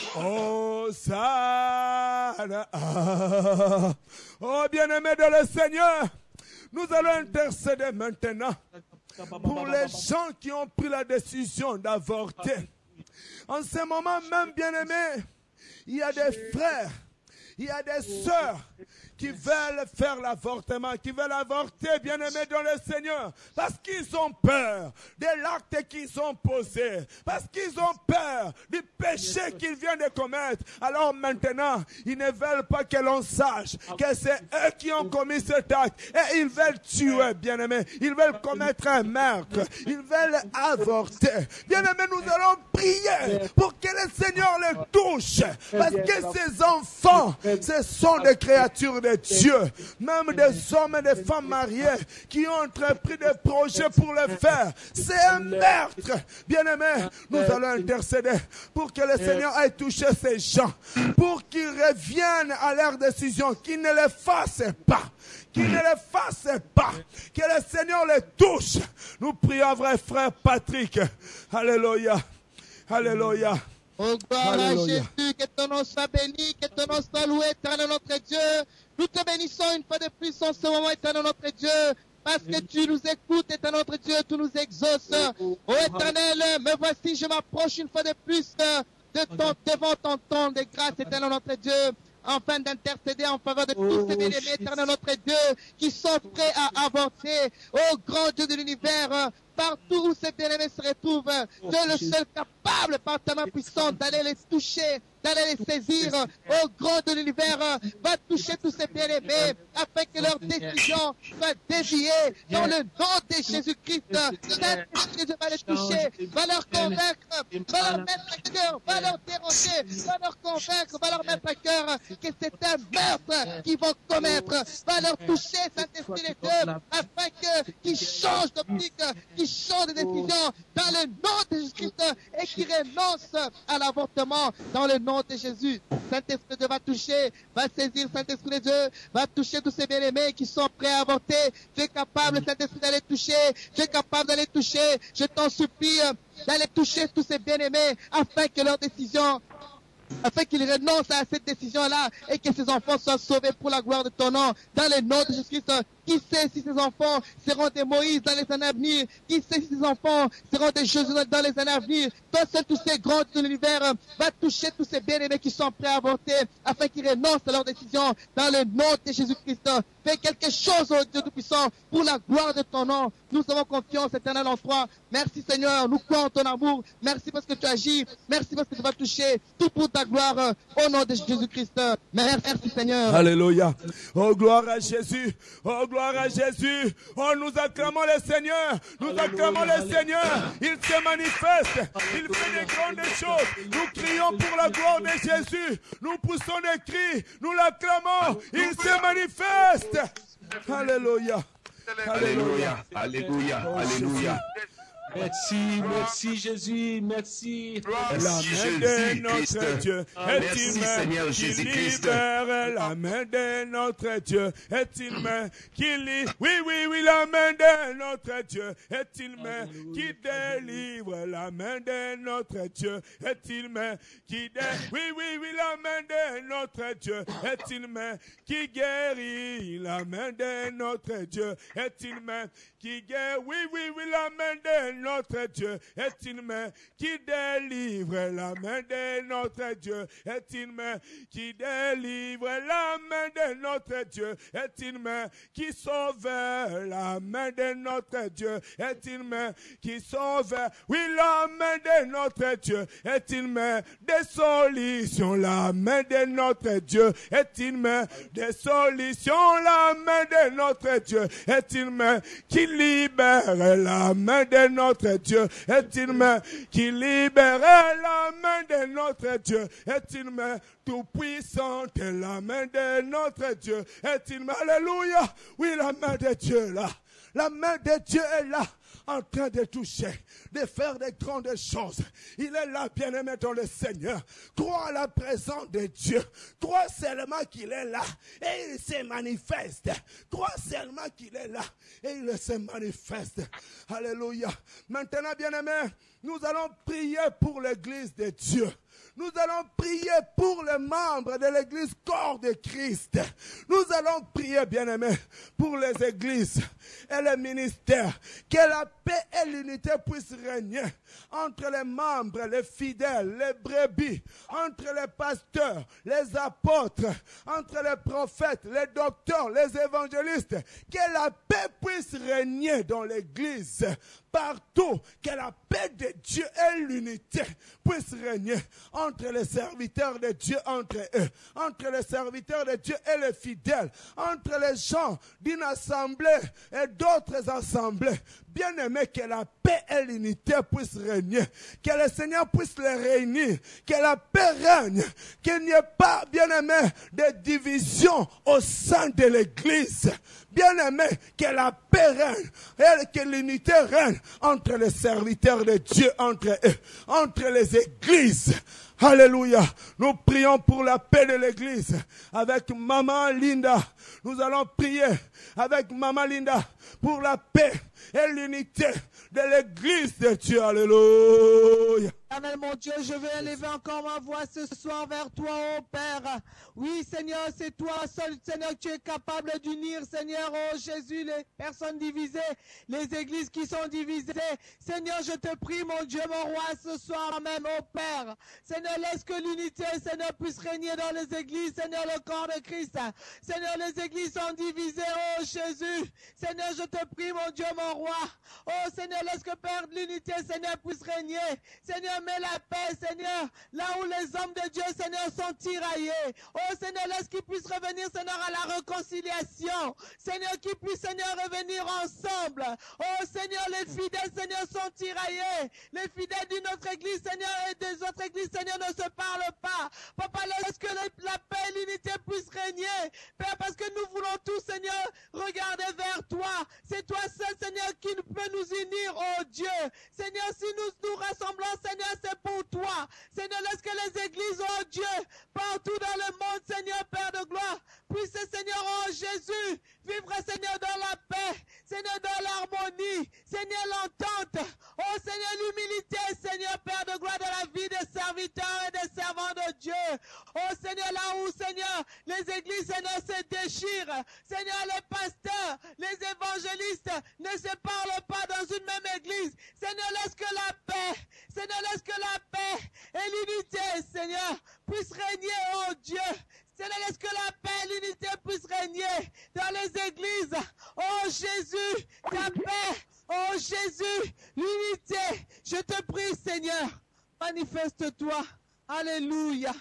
Hosanna. Oh, bien-aimés de le Seigneur, nous allons intercéder maintenant pour les gens qui ont pris la décision d'avorter. En ce moment même, bien-aimés, il y a des frères, il y a des sœurs qui veulent faire l'avortement, qui veulent avorter, bien-aimés dans le Seigneur, parce qu'ils ont peur de l'acte qu'ils ont posé, parce qu'ils ont peur du péché qu'ils viennent de commettre. Alors maintenant, ils ne veulent pas que l'on sache que c'est eux qui ont commis cet acte, et ils veulent tuer, bien-aimés, ils veulent commettre un meurtre, ils veulent avorter. Bien-aimés, nous allons prier pour que le Seigneur les touche, parce que ces enfants, ce sont des créatures de Dieu, même des hommes et des femmes mariés qui ont entrepris des projets pour le faire. C'est un meurtre. Bien-aimés, nous allons intercéder pour que le Seigneur aille toucher ces gens, pour qu'ils reviennent à leur décision, qu'ils ne les fassent pas, qu'il ne les fasse pas, que le Seigneur les touche. Nous prions, vrai frère Patrick. Alléluia. Alléluia. Oh, gloire Alléluia. à Jésus, que ton nom soit béni, que ton nom soit loué, éternel notre Dieu. Nous te bénissons une fois de plus en ce moment, éternel notre Dieu, parce que tu nous écoutes, éternel notre Dieu, tu nous exauces. Oh éternel, me voici, je m'approche une fois de plus de ton, devant ton trône de grâce, éternel notre Dieu, afin d'intercéder en faveur de tous ces bien-aimés, éternel notre Dieu, qui sont prêts à avancer. Oh grand Dieu de l'univers, partout où ces bien-aimés se retrouvent, tu es le seul capable, par ta main puissante, d'aller les toucher, d'aller les saisir. Oh grand de l'univers, va toucher tous ces bien-aimés, afin que leur décision soit déviée dans le nom de Jésus-Christ. Saint-Esprit va les toucher, va leur convaincre, va leur mettre à cœur, va leur déranger, va leur convaincre, va leur mettre à cœur que c'est un meurtre qu'ils vont commettre. Va leur toucher, Saint-Esprit de Dieu, afin que qu'ils changent d'optique, qu'ils changent de décision dans le nom de Jésus-Christ et qu'ils renoncent à l'avortement dans le nom de Jésus. Saint-Esprit de Dieu va toucher, va saisir, Saint-Esprit de Dieu, va toucher tous ces bien-aimés qui sont prêts à avorter. Tu es capable, Saint-Esprit, d'aller toucher, tu es capable d'aller toucher. Je t'en supplie d'aller toucher tous ces bien-aimés afin que leur décision, afin qu'ils renoncent à cette décision-là et que ces enfants soient sauvés pour la gloire de ton nom. Dans le nom de Jésus-Christ, qui sait si ces enfants seront des Moïse dans les années à venir? Qui sait si ces enfants seront des Josué dans les années à venir? Toi seul, tous ces grands de l'univers, va toucher tous ces bien-aimés qui sont prêts à avorter afin qu'ils renoncent à leur décision. Dans le nom de Jésus-Christ, fais quelque chose, oh Dieu Tout-Puissant, pour la gloire de ton nom. Nous avons confiance éternelle en toi. Merci Seigneur, nous croyons en ton amour. Merci parce que tu agis. Merci parce que tu vas toucher tout pour ta gloire. Au nom de Jésus-Christ. Merci Seigneur. Alléluia. Oh gloire à Jésus. Oh gloire à Jésus. Oh nous acclamons le Seigneur. Nous acclamons le Seigneur. Il se manifeste. Il fait des grandes choses. Nous crions pour la gloire de Jésus. Nous poussons des cris. Nous l'acclamons. Il se manifeste. Alléluia. Alléluia. Alléluia. Alléluia. Merci, merci Jésus, merci. La main de notre Dieu est une main qui libère. La main de notre Dieu est une main qui libère. Oui, oui, oui, la main de notre Dieu est une main qui délivre. La main de notre Dieu est une main qui délivre. Oui, oui, oui, la main de notre Dieu est une main qui guérit. La main de notre Dieu est une main qui guérit. Oui, oui, oui, la main de notre Dieu est une main qui délivre. La main de notre Dieu est une main qui délivre. La main de notre Dieu est une main qui sauve. La main de notre Dieu est une main qui sauve. Oui, la main de notre Dieu est une main de solution. La main de notre Dieu est une main de solution. La main de notre Dieu est une main qui libère. La main de notre Dieu est une main qui libère. La main de notre Dieu est une main tout puissante. La main de notre Dieu est une main. Alléluia. Oui, la main de Dieu là. La main de Dieu est là, en train de toucher, de faire des grandes choses. Il est là, bien-aimé dans le Seigneur. Crois à la présence de Dieu. Crois seulement qu'il est là et il se manifeste. Crois seulement qu'il est là et il se manifeste. Alléluia. Maintenant, bien-aimé, nous allons prier pour l'église de Dieu. Nous allons prier pour les membres de l'église corps de Christ. Nous allons prier, bien-aimés, pour les églises et les ministères. Que la paix et l'unité puissent régner entre les membres, les fidèles, les brebis, entre les pasteurs, les apôtres, entre les prophètes, les docteurs, les évangélistes. Que la paix puisse régner dans l'église. Partout, que la paix de Dieu et l'unité puissent régner entre les serviteurs de Dieu, entre eux, entre les serviteurs de Dieu et les fidèles, entre les gens d'une assemblée et d'autres assemblées. Bien-aimé, que la paix et l'unité puissent régner, que le Seigneur puisse les réunir, que la paix règne, qu'il n'y ait pas, bien-aimé, de division au sein de l'église. Bien-aimé, que la paix règne et que l'unité règne entre les serviteurs de Dieu, entre eux, entre les églises. Alléluia. Nous prions pour la paix de l'église avec Maman Linda. Nous allons prier avec Maman Linda pour la paix et l'unité de l'église de Dieu. Alléluia. Éternel mon Dieu, je vais élever encore ma voix ce soir vers toi, ô Père. Oui, Seigneur, c'est toi seul, Seigneur, tu es capable d'unir, Seigneur, ô Jésus, les personnes divisées, les églises qui sont divisées. Seigneur, je te prie, mon Dieu, mon roi, ce soir même, ô Père. Seigneur, laisse que l'unité, Seigneur, puisse régner dans les églises, Seigneur, le corps de Christ. Seigneur, les églises sont divisées, ô Jésus. Seigneur, je te prie, mon Dieu, mon roi. Oh, Seigneur, laisse que, Père, l'unité, Seigneur, puisse régner. Seigneur, mets la paix, Seigneur, là où les hommes de Dieu, Seigneur, sont tiraillés. Oh, Seigneur, laisse qu'ils puissent revenir, Seigneur, à la réconciliation. Seigneur, qu'ils puissent, Seigneur, revenir ensemble. Oh, Seigneur, les fidèles, Seigneur, sont tiraillés. Les fidèles d'une autre église, Seigneur, et des autres églises, Seigneur, ne se parlent pas. Papa, laisse que la paix et l'unité puissent régner. Père, parce que nous voulons tous, Seigneur, regarder vers toi. C'est toi seul, Seigneur, qui peut nous unir, oh Dieu. Seigneur, si nous nous rassemblons, Seigneur, c'est pour toi. Seigneur, laisse que les églises, oh Dieu, partout dans le monde, Seigneur, Père de gloire, puissent, Seigneur, oh Jésus, vivre, Seigneur, dans la paix, Seigneur, dans l'harmonie, Seigneur, l'entente, oh Seigneur, l'humilité, Seigneur, Père de gloire, dans la vie des serviteurs et des servants de Dieu. Oh Seigneur, là où, Seigneur, les églises, Seigneur, se déchirent, Seigneur, les pasteurs, les évangélistes ne se parlent pas dans une même église. Seigneur, laisse que la paix, Seigneur, laisse que la paix et l'unité, Seigneur, puissent régner, oh Dieu. Seigneur, laisse que la paix et l'unité puissent régner dans les églises. Oh Jésus, ta paix, oh Jésus, l'unité. Je te prie, Seigneur, manifeste-toi. Alléluia.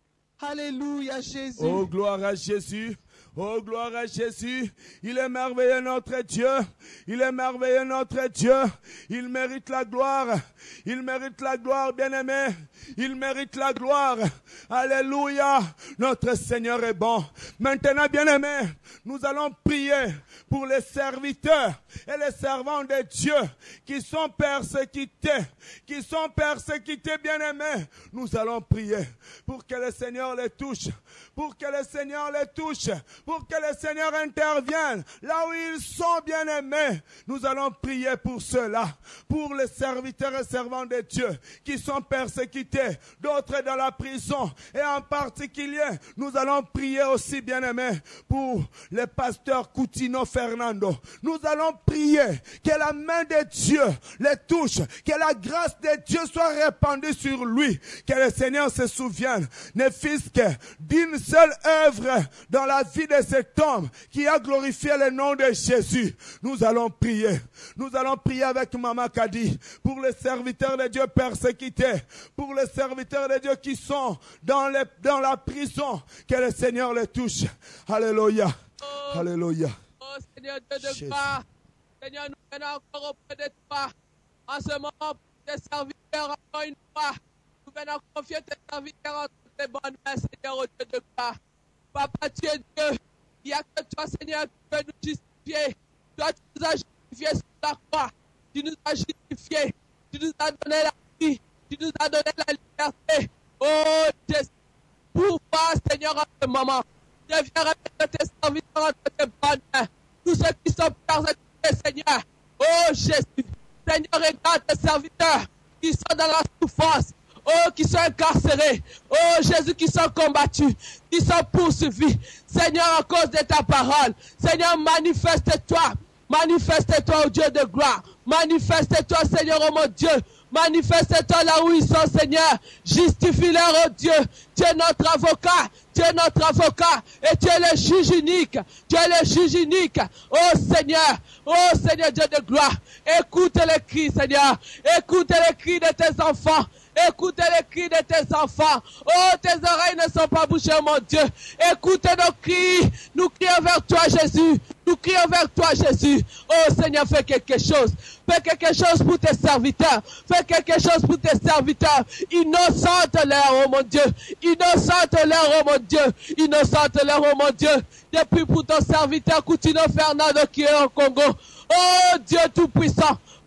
Alléluia, Jésus. Oh, gloire à Jésus. Oh, gloire à Jésus. Il est merveilleux notre Dieu. Il est merveilleux notre Dieu. Il mérite la gloire. Il mérite la gloire, bien-aimé. Il mérite la gloire. Alléluia. Notre Seigneur est bon. Maintenant, bien-aimé, nous allons prier pour les serviteurs et les servants de Dieu qui sont persécutés. Qui sont persécutés, bien-aimés. Nous allons prier pour que le Seigneur les touche. Pour que le Seigneur les touche. Pour que le Seigneur intervienne là où ils sont, bien-aimés. Nous allons prier pour ceux-là, pour les serviteurs et servants de Dieu qui sont persécutés, d'autres dans la prison. Et en particulier, nous allons prier aussi, bien-aimés, pour le pasteur Coutinho Fernando. Nous allons prier que la main de Dieu les touche, que la grâce de Dieu soit répandue sur lui, que le Seigneur se souvienne, ne fût-ce que d'une seule œuvre dans la vie de cet homme qui a glorifié le nom de Jésus. Nous allons prier. Nous allons prier avec Maman Kadi pour les serviteurs de Dieu persécutés, pour les serviteurs de Dieu qui sont dans, les, dans la prison. Que le Seigneur les touche. Alléluia. Oh, Alléluia. Oh Seigneur Dieu de gloire, Seigneur, nous venons encore auprès de toi. En ce moment, tes serviteurs, encore une fois, nous venons confier tes serviteurs entre tes bonnes mains, Seigneur, au Dieu de gloire. Papa, tu es Dieu. Il n'y a que toi, Seigneur, qui peux nous justifier. Toi, tu nous as justifiés sur la croix. Tu nous as justifiés. Tu nous as donné la vie. Tu nous as donné la liberté. Oh, Jésus, pouvoir, Seigneur, en ce moment. Je viens remettre tes serviteurs entre tes bonnes mains. Tous ceux qui sont persécutés, Seigneur. Oh, Jésus. Seigneur, regarde tes serviteurs qui sont dans la souffrance. Oh, qui sont incarcérés. Oh, Jésus, qui sont combattus, qui sont poursuivis. Seigneur, à cause de ta parole. Seigneur, manifeste-toi. Manifeste-toi, oh Dieu de gloire. Manifeste-toi, Seigneur, oh mon Dieu. Manifeste-toi là où ils sont, Seigneur. Justifie-leur, oh Dieu. Tu es notre avocat. Tu es notre avocat. Et tu es le juge unique. Tu es le juge unique. Oh Seigneur. Oh Seigneur Dieu de gloire. Écoute les cris, Seigneur. Écoute les cris de tes enfants. Écoute les cris de tes enfants. Oh, tes oreilles ne sont pas bouchées, mon Dieu. Écoute nos cris. Nous crions vers toi, Jésus. Nous crions vers toi, Jésus. Oh, Seigneur, fais quelque chose. Fais quelque chose pour tes serviteurs. Fais quelque chose pour tes serviteurs. Innocente-leur, oh mon Dieu. Innocente-leur, oh mon Dieu. Innocente-leur, oh mon Dieu. Depuis pour ton serviteur Coutinho Fernando qui est au Congo. Oh, Dieu Tout-Puissant.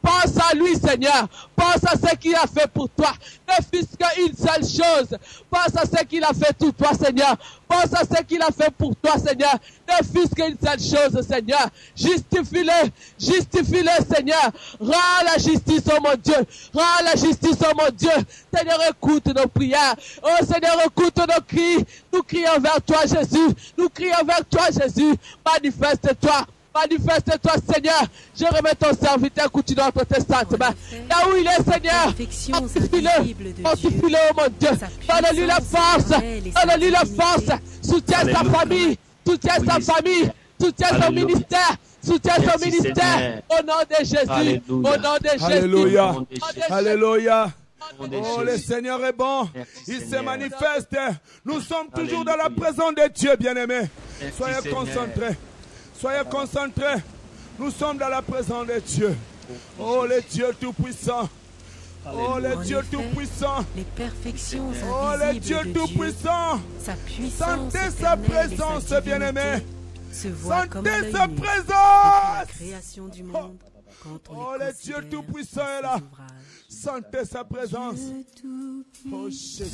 Pense à lui, Seigneur. Pense à ce qu'il a fait pour toi. Ne fût-ce qu'une seule chose. Pense à ce qu'il a fait pour toi, Seigneur. Pense à ce qu'il a fait pour toi, Seigneur. Ne fût-ce qu'une seule chose, Seigneur. Justifie-le. Justifie-le, Seigneur. Rends la justice, oh mon Dieu. Rends la justice, oh mon Dieu. Seigneur, écoute nos prières. Oh Seigneur, écoute nos cris. Nous crions vers toi, Jésus. Nous crions vers toi, Jésus. Manifeste-toi. Manifeste-toi, Seigneur. Je remets ton serviteur continuant entre tes saintes mains. Là où il est, Seigneur, fortifie-le. Fortifie-le, oh mon Dieu. Donne-lui la force. Donne-lui la force. Soutiens sa famille. Soutiens sa famille. Soutiens son ministère. Soutiens son ministère. Au nom de Jésus. Au nom de Jésus. Alléluia. Alléluia. Oh, le Seigneur est bon. Il se manifeste. Nous sommes toujours dans la présence de Dieu, bien-aimés. Soyez concentrés. Soyez concentrés. Nous sommes dans la présence de Dieu. Oh, le Dieu Tout-Puissant. Oh, le Dieu Tout-Puissant. Les perfections Oh, le Dieu Tout-Puissant. Sentez sa présence, bien-aimés. Sentez sa présence. Création du monde. Oh, le Dieu Tout-Puissant est là. Sentez sa présence. Oh, Jésus.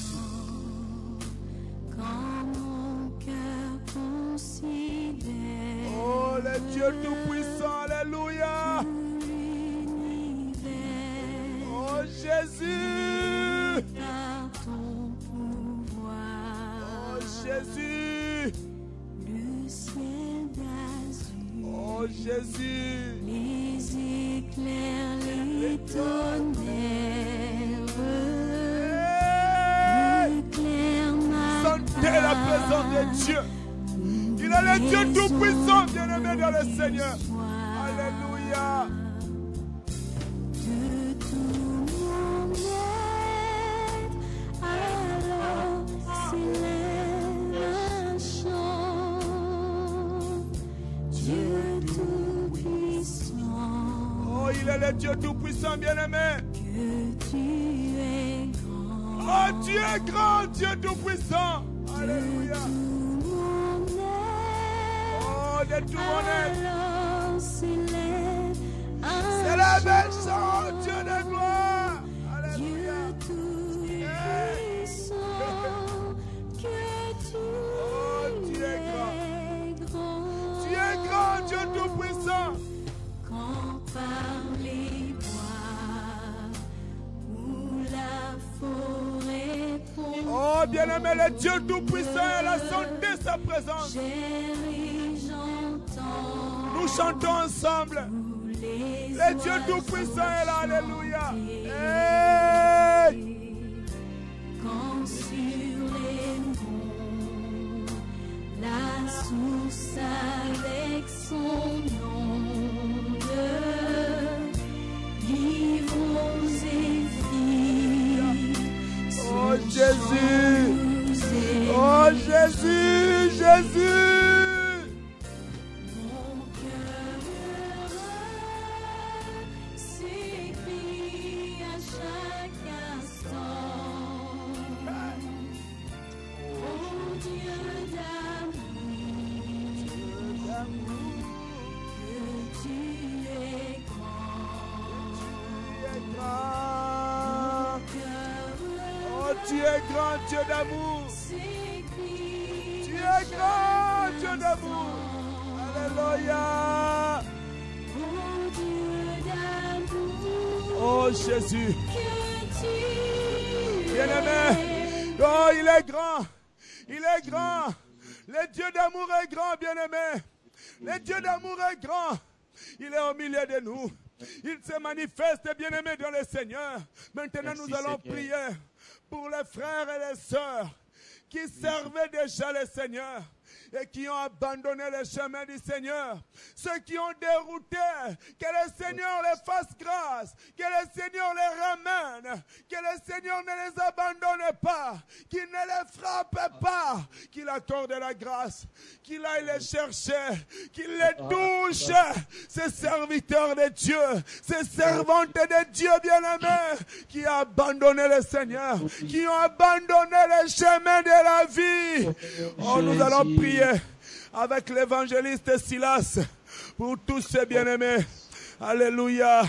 Oh, le Dieu Tout-Puissant, alléluia. Oh, Jésus. Oh, Jésus. Oh, Jésus. Les éclairs, les tonnerres. Sentez la présence de Dieu. Il est le Dieu Tout-Puissant, bien-aimé dans le Seigneur. Alléluia. De tout mon être, alors s'élève un chant. Dieu Tout-Puissant. Oh, il est le Dieu Tout-Puissant, bien-aimé. Que tu es grand. Oh, tu es grand, Dieu Tout-Puissant. Alléluia. De tout mon être. S'élève un chant, Dieu de gloire. Alléluia. Tout-Puissant, que tu oh, tu es grand. grand. Tu es grand, Dieu Tout-Puissant. Quand par les bois ou la forêt tombe. Oh, bien-aimé, le Dieu Tout-Puissant est là, sentez sa présence. Nous chantons ensemble. Le Dieu Tout-Puissant est là, alléluia. Hey. Quand sur les monts, la source avec son onde, livrons et filles. Oh Jésus, oh Jésus, Jésus. Tu es grand, Dieu d'amour. Tu es grand, Dieu d'amour. Alléluia. Oh Jésus. Bien-aimé. Oh, il est grand. Il est grand. Le Dieu d'amour est grand, bien-aimé. Le Dieu d'amour est grand. Il est au milieu de nous. Il se manifeste, bien-aimé, dans le Seigneur. Maintenant, Merci, nous allons Seigneur. prier pour les frères et les sœurs qui servaient déjà le Seigneur et qui ont abandonné le chemin du Seigneur. Ceux qui ont dérouté, que le Seigneur les fasse grâce, que le Seigneur les ramène, que le Seigneur ne les abandonne pas, qu'il ne les frappe pas, qu'il accorde la grâce, qu'il aille les chercher, qu'il les touche, ces serviteurs de Dieu, ces servantes de Dieu bien-aimés, qui ont abandonné le Seigneur, qui ont abandonné le chemin de la vie. Oh, nous allons prier avec l'évangéliste Silas pour tous ces bien-aimés. Alléluia.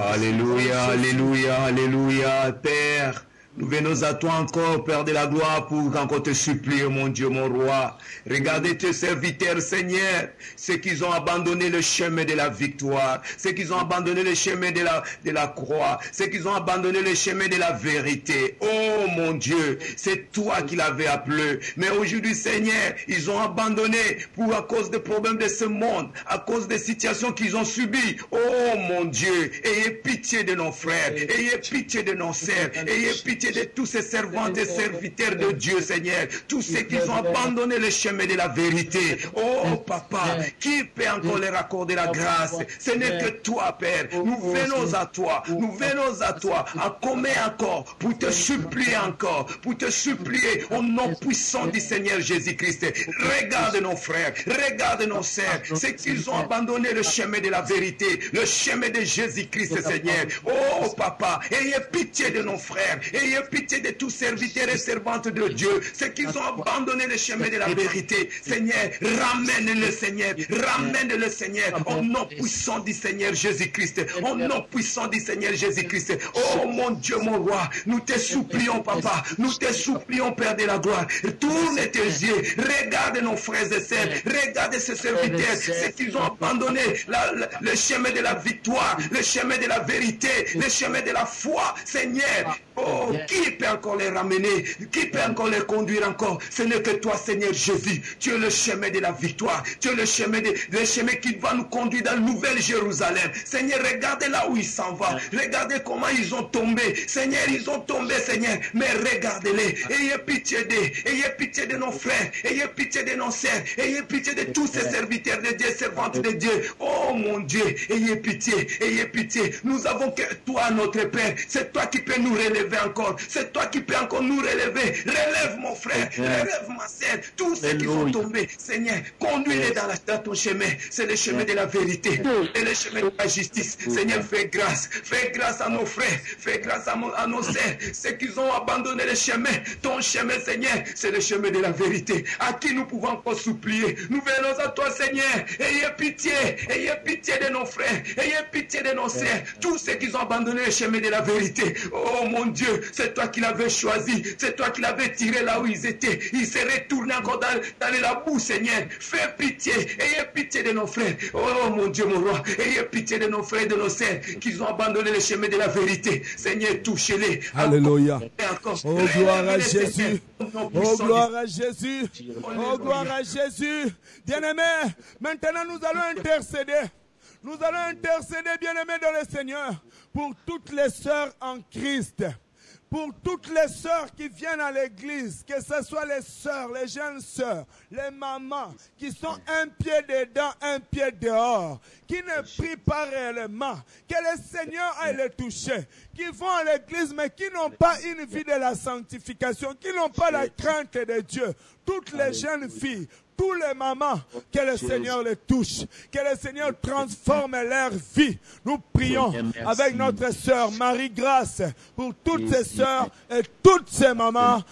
Alléluia, Alléluia, Alléluia, Père. Nous venons à toi encore, Père de la gloire, pour encore te supplier, mon Dieu, mon roi. Regardez tes serviteurs, Seigneur, ceux qui ont abandonné le chemin de la victoire, ceux qui ont abandonné le chemin de la, de la croix, ceux qui ont abandonné le chemin de la vérité. Oh mon Dieu, c'est toi qui l'avais appelé. Mais aujourd'hui, Seigneur, ils ont abandonné pour à cause des problèmes de ce monde, à cause des situations qu'ils ont subies. Oh mon Dieu, ayez pitié de nos frères, ayez pitié de nos sœurs, ayez pitié de tous ces servantes et serviteurs de Dieu, Seigneur, tous ceux qui ont abandonné le chemin de la vérité. Oh Papa, qui peut encore leur accorder la grâce? Ce n'est que toi, Père. Nous venons à toi, nous venons à toi, à commun encore, pour te supplier encore, pour te supplier au nom puissant du Seigneur Jésus-Christ. Regarde nos frères, regarde nos sœurs, ceux qui ont abandonné le chemin de la vérité, le chemin de Jésus-Christ, Seigneur. Oh Papa, ayez pitié de nos frères, ayez pitié de tous serviteurs et servantes de Dieu, ceux qui ont abandonné le chemin de la vérité. Seigneur, ramène-le, Seigneur, ramène-le, Seigneur, au nom puissant du Seigneur Jésus-Christ, au nom puissant du Seigneur Jésus-Christ. Oh mon Dieu, mon roi, nous te supplions, Papa, nous te supplions, Père de la gloire, tourne tes yeux, regarde nos frères et sœurs, regarde ces serviteurs, ceux qui ont abandonné la, la, le chemin de la victoire, le chemin de la vérité, le chemin de la foi, Seigneur. Oh, qui peut encore les ramener? Qui peut encore les conduire encore? Ce n'est que toi, Seigneur Jésus. Tu es le chemin de la victoire. Tu es le chemin, de, le chemin qui va nous conduire dans la nouvelle Jérusalem. Seigneur, regardez là où ils s'en vont. Regardez comment ils ont tombé. Seigneur, ils ont tombé, Seigneur. Mais regardez-les. Ayez pitié d'eux. Ayez pitié de nos frères. Ayez pitié de nos sœurs. Ayez pitié de tous ces serviteurs de Dieu, servantes de Dieu. Oh mon Dieu, ayez pitié. Ayez pitié. Nous avons que toi, notre Père. C'est toi qui peux nous relever encore. C'est toi qui peux encore nous relever. Relève mon frère, relève ma sœur, tous ceux qui sont tombés. Seigneur, conduis-les dans, dans ton chemin. C'est le chemin de la vérité et le chemin de la justice. Seigneur, fais grâce. Fais grâce à nos frères. Fais grâce à, mon, à nos sœurs. Ceux qui ont abandonné le chemin. Ton chemin, Seigneur, c'est le chemin de la vérité. À qui nous pouvons encore supplier. Nous venons à toi, Seigneur. Ayez pitié. Ayez pitié de nos frères. Ayez pitié de nos sœurs. Tous ceux qui ont abandonné le chemin de la vérité. Oh mon Dieu, c'est toi qui l'avais choisi, c'est toi qui l'avais tiré là où ils étaient. Ils se retournent encore dans, dans la boue, Seigneur. Fais pitié, ayez pitié de nos frères. Oh mon Dieu, mon roi, ayez pitié de nos frères et de nos sœurs qui ont abandonné le chemin de la vérité. Seigneur, touchez-les. Alléluia. Encore. Oh gloire à Jésus. Oh gloire à Jésus. Oh gloire à Jésus. Bien-aimés, maintenant nous allons intercéder. Nous allons intercéder, bien-aimés dans le Seigneur, pour toutes les sœurs en Christ, pour toutes les sœurs qui viennent à l'église, que ce soit les sœurs, les jeunes sœurs, les mamans, qui sont un pied dedans, un pied dehors, qui ne prient pas réellement, que le Seigneur aille les toucher, qui vont à l'église mais qui n'ont pas une vie de la sanctification, qui n'ont pas la crainte de Dieu, toutes les jeunes filles, tous les mamans, que le Seigneur les touche, que le Seigneur transforme leur vie. Nous prions avec notre sœur Marie-Grâce pour toutes ces sœurs et toutes ces mamans.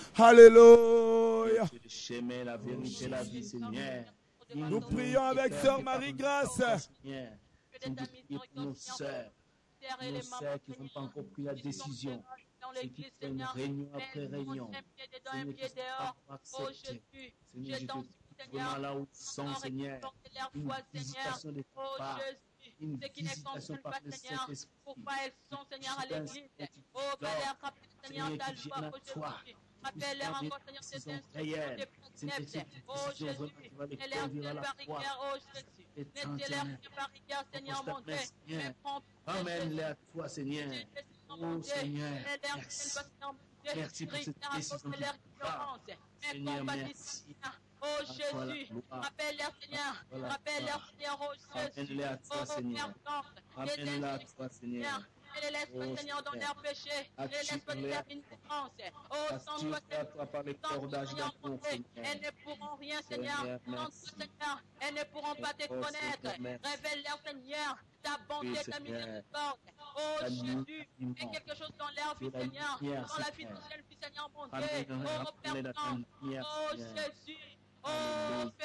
Alléluia. Nous prions avec sœur Marie-Grâce. Nos sœurs, nos sœurs qui n'ont pas encore pris la décision, ceux qui prennent réunion après réunion, Seigneur, qui ne sont pas acceptés. Seigneur, je te vraiment là où ils sont, Seigneur, une visitation de ta part, une visitation par le Saint-Esprit. Pourquoi elles sont, Seigneur, à l'église? Oh, Père, rappelle, Seigneur, ta loi aujourd'hui. Rappelle-leur encore, Seigneur, ces instructions de préceptes. Oh, Jésus, et leur tient par rigueur, oh, Jésus. Mettez-leur par rigueur, Seigneur, mon Dieu. Mais prends Amène-les à toi, Seigneur. Oh, Seigneur, merci. Merci pour cette décision de ta part. Seigneur, merci. Oh Jésus, rappelle-leur Seigneur, rappelle-leur Seigneur, oh Jésus, amène-les à toi, Seigneur. Amène-les à toi, Seigneur. Et les laisse, Seigneur, dans leur péché. Et les laisse dans leur ignorance. Oh, sans toi, Seigneur, elles ne pourront rien, Seigneur. Sans toi, Seigneur, elles ne pourront pas te connaître. Révèle-leur, Seigneur, ta bonté, ta miséricorde. Oh Jésus, fais quelque chose dans leur vie, Seigneur. Dans la vie de jeune fille, Seigneur, mon Dieu. Oh, Père, oh Jésus. Oh, fais quelque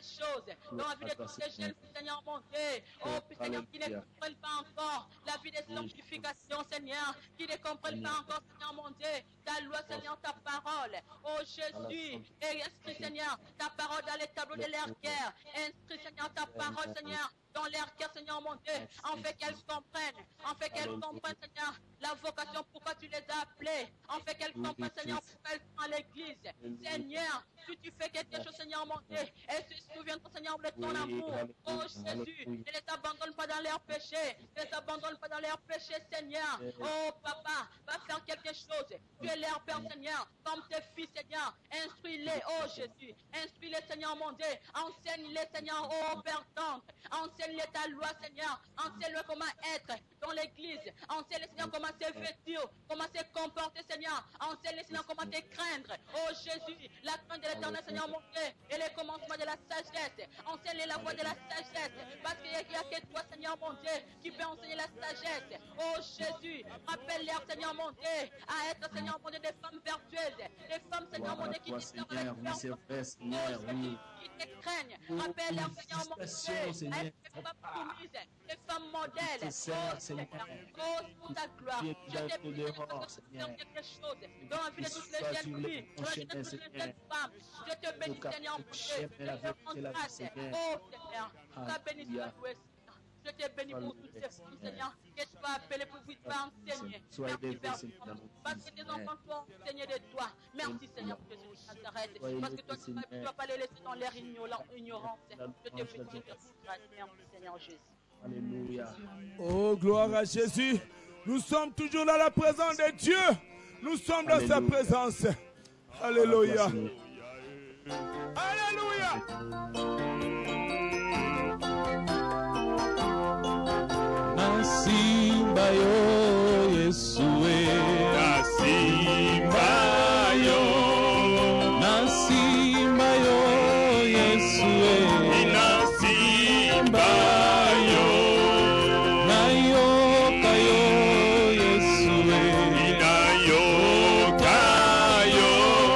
chose dans la vie de tous les jeunes, Seigneur mon Dieu. Oh, Seigneur, qui ne comprennent pas encore la vie de sanctification, Seigneur, qui ne comprennent pas encore, Seigneur mon Dieu, ta loi, Seigneur, ta parole. Oh, Jésus, et inscris, Seigneur, ta parole dans les tableaux de leur cœur. Inscris, Seigneur, ta parole, Seigneur, dans leur cœur, Seigneur mon Dieu, en fait qu'elles comprennent, en fait qu'elles comprennent, Seigneur, la vocation, pourquoi tu les as appelées, en fait qu'elles comprennent, Seigneur, pourquoi elles sont à l'église. Seigneur, si tu fais quelque chose, Seigneur mon Dieu, elles se souviendront, Seigneur, de ton amour. Oh Jésus, ne les abandonne pas dans leurs péchés, ne les abandonne pas dans leurs péchés, Seigneur. Oh Papa, va faire quelque chose. Tu es leur Père, Seigneur, comme tes fils, Seigneur. Instruis-les, oh Jésus, instruis-les, Seigneur mon Dieu. Enseigne-les, Seigneur, oh Père tendre. Enseigne-les ta loi, Seigneur. Enseigne-les comment être dans l'église. Enseigne-les, Seigneur, comment se vêtir, comment se comporter, Seigneur. Enseigne-les, Seigneur, comment te craindre. Oh Jésus, la crainte de l'éternel, Seigneur mon Dieu, et le commencement de la sagesse. Enseigne-les la voie de la sagesse. Parce qu'il n'y a que toi, Seigneur mon Dieu, qui peut enseigner la sagesse. Oh Jésus, rappelle-les, Seigneur mon Dieu, à être, Seigneur mon Dieu, des femmes vertueuses. Des femmes, Seigneur mon Dieu, qui te Seigneur, oui, c'est vrai, Seigneur, oui. Qui te craignent. Rappelle-les, Seigneur mon Dieu, à être des femmes soumises, des femmes modèles. Oh Seigneur, oh pour ta gloire. Je te prie, Seigneur, de faire quelque chose dans la vie de toutes les jeunes filles, dans la vie de toutes les jeunes femmes. Je te bénis, Seigneur, mon Dieu. Je te rends grâce. Oh Seigneur, sois béni, sois loué, Seigneur. Je te bénis pour toutes ces filles, Seigneur, que tu vas appeler pour vous enseigner. Merci, Père, parce que tes enfants sont enseignés de toi. Merci, Seigneur, pour Jésus de Nazareth. Parce que toi, tu ne vas pas les laisser dans leur ignorance. Je te bénis, je te rends grâce. Merci, Seigneur Jésus. Alléluia. Oh, gloire à Jésus. Nous sommes toujours dans la présence de Dieu. Nous sommes dans sa présence. Alléluia. Alléluia. Nasimba yo Yesue. Nasimba yo. Nasimba yo Yesue. Nasimba yo. Nayoka yo Yesue. Nayoka yo.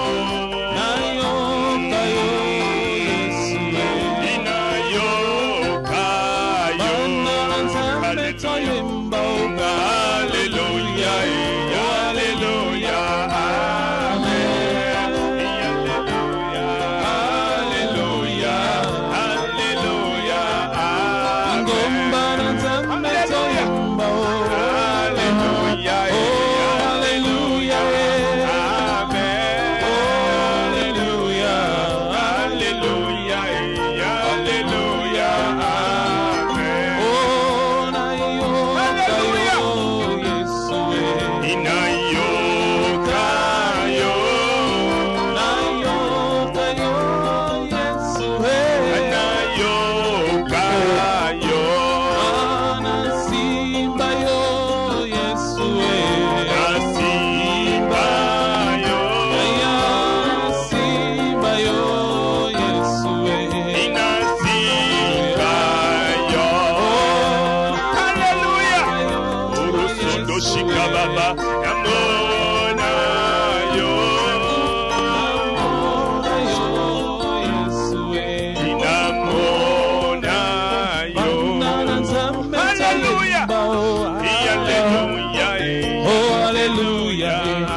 Nayoka yo Yesue. Nayoka yo. Bana nzambe toyemba oga. Alléluia, Alléluia, Amen. Alléluia, Alléluia, Amen. Ngomba na nzambe toyemba oga. Alléluia, Alléluia, Amen. Alléluia, Alléluia, Alléluia, Amen. oh nayoka yo Yesue. Inayoka yo. Nayoka yo Yesue. Nayoka yo. Nasimba yo Yesue. Nasimba yo. Nasimba yo Yesue. Inasimba yo. Alléluia. Urusondo shikababa yamona yo. Inamona yo. Alléluia. Alléluia. Oh, Alléluia.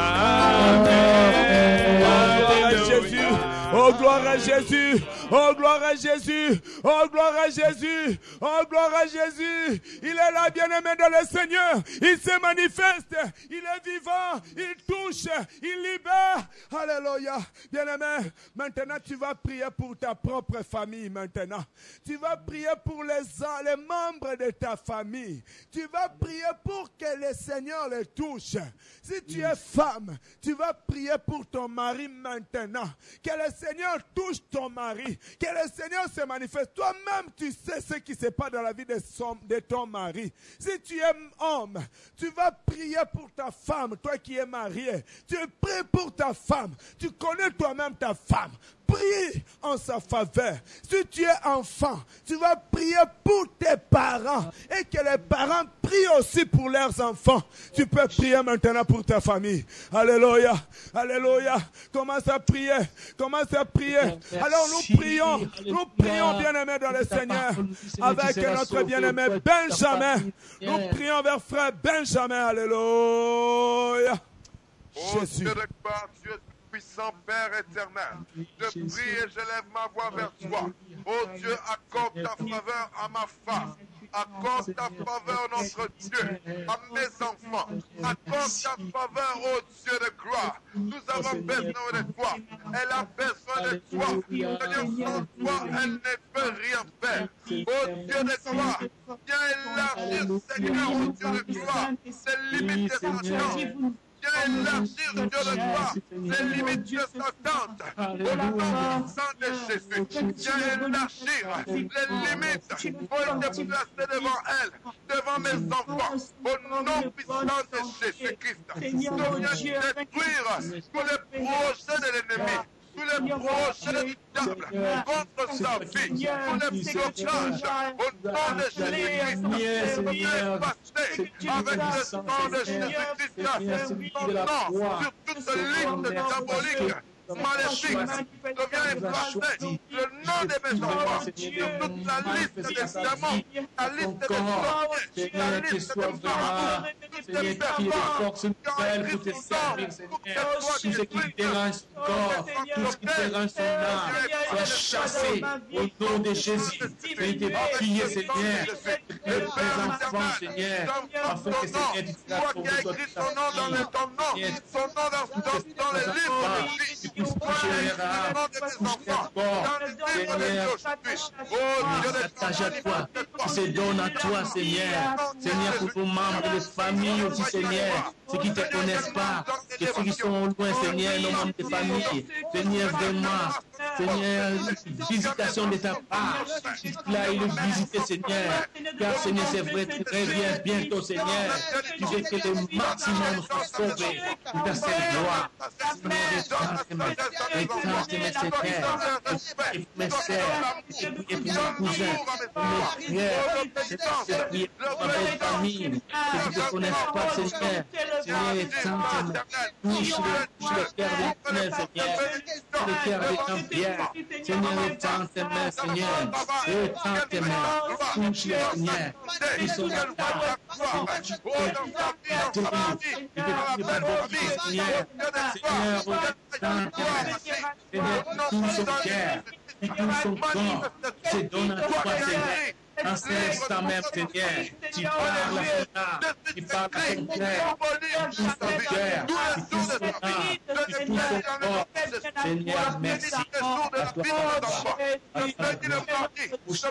Oh, gloire à Jésus. Oh, gloire à Jésus. Oh, gloire à Jésus. Oh, gloire à Jésus. Il est là, bien-aimé dans le Seigneur. Il se manifeste. Il est vivant. Il touche. Il libère. Alléluia. Bien-aimé, maintenant tu vas prier pour ta propre famille maintenant. Tu vas prier pour les, les membres de ta famille. Tu vas prier pour que le Seigneur les touche. Si tu es femme, tu vas prier pour ton mari maintenant. Que le Seigneur touche ton mari. Que le Seigneur se manifeste. Toi-même, tu sais ce qui se passe dans la vie de, son, de ton mari. Si tu es homme, tu vas prier pour ta femme, toi qui es marié. Tu pries pour ta femme. Tu connais toi-même ta femme. prie en sa faveur. Si tu es enfant, tu vas prier pour tes parents et que les parents prient aussi pour leurs enfants. Tu peux prier maintenant pour ta famille. Alléluia, alléluia. Commence à prier, commence à prier. Alors nous prions, nous prions bien-aimés dans le Seigneur avec notre bien-aimé Benjamin. Nous prions vers frère Benjamin. Alléluia. Oh Dieu de gloire, Dieu puissant, Père éternel, je prie et je lève ma voix vers toi. Oh Dieu, accorde ta faveur à ma femme. Accorde ta faveur, notre Dieu, à mes enfants. Accorde ta faveur, oh Dieu de gloire. Nous avons besoin de toi. Elle a besoin de toi. Seigneur, sans toi, elle ne peut rien faire. Oh Dieu de gloire, viens élargir, Seigneur, oh Dieu de gloire, ces limites de Satan. Viens élargir, Dieu de gloire, les limites de sa tente. Au nom puissant de Jésus, viens élargir les limites pour te placer devant elle, devant mes enfants. Au nom puissant de Jésus-Christ, viens détruire tous les projets de l'ennemi. Tous les projets du diable contre sa vie, tous les blocages, au nom de Jésus-Christ, viens passer avec le sang de Jésus-Christ, son nom sur toute liste diabolique, maléfique, devient effacé le nom de mes enfants sur toute la liste des démons, la liste des sorciers, la liste des marabouts, toutes les personnes qui ont écrit son nom, pour que tout ce qui dérange son corps, tout ce qui dérange son âme, soit chassé au nom de Jésus. Veuillez prier, Seigneur, que les enfants, Seigneur, afin que Seigneur dise la toi qui as écrit son nom dans le ton nom, son nom dans, dans, dans les livres de vie, puisse toucher les rats, touche les corps, Seigneur, s'attache à toi, qui se donne à toi, Seigneur, Seigneur, pour vos membres, les familles aussi, Seigneur, ceux qui ne te connaissent pas, et ceux qui sont loin, Seigneur, nos membres de famille, Seigneur, vraiment, Seigneur, visitation de ta part, là, il est visité, Seigneur, car, Seigneur, c'est vrai, tu reviens bientôt, Seigneur, tu veux que le maximum soit sauvé, pour ta seule gloire, Seigneur, étends-moi, Seigneur, et mes sœurs, et puis mes cousins, mes frères, c'est prier pour mes familles, ceux qui ne te connaissent pas, Seigneur, Seigneur, étends-moi, touche le cœur des humains, Seigneur, le cœur des Jean-Pierre, Seigneur, étends tes mains, Seigneur, étends tes mains, touche le Seigneur, ils sont là, Seigneur, Seigneur, Seigneur, tout son cœur, tout son corps, se donne à toi, Seigneur. En cet instant même, Seigneur, tu parles à son âme, tu parles à son cœur, tu touches son cœur, tu touches son âme, tu touches son corps. Seigneur, merci à toi, à toi, touche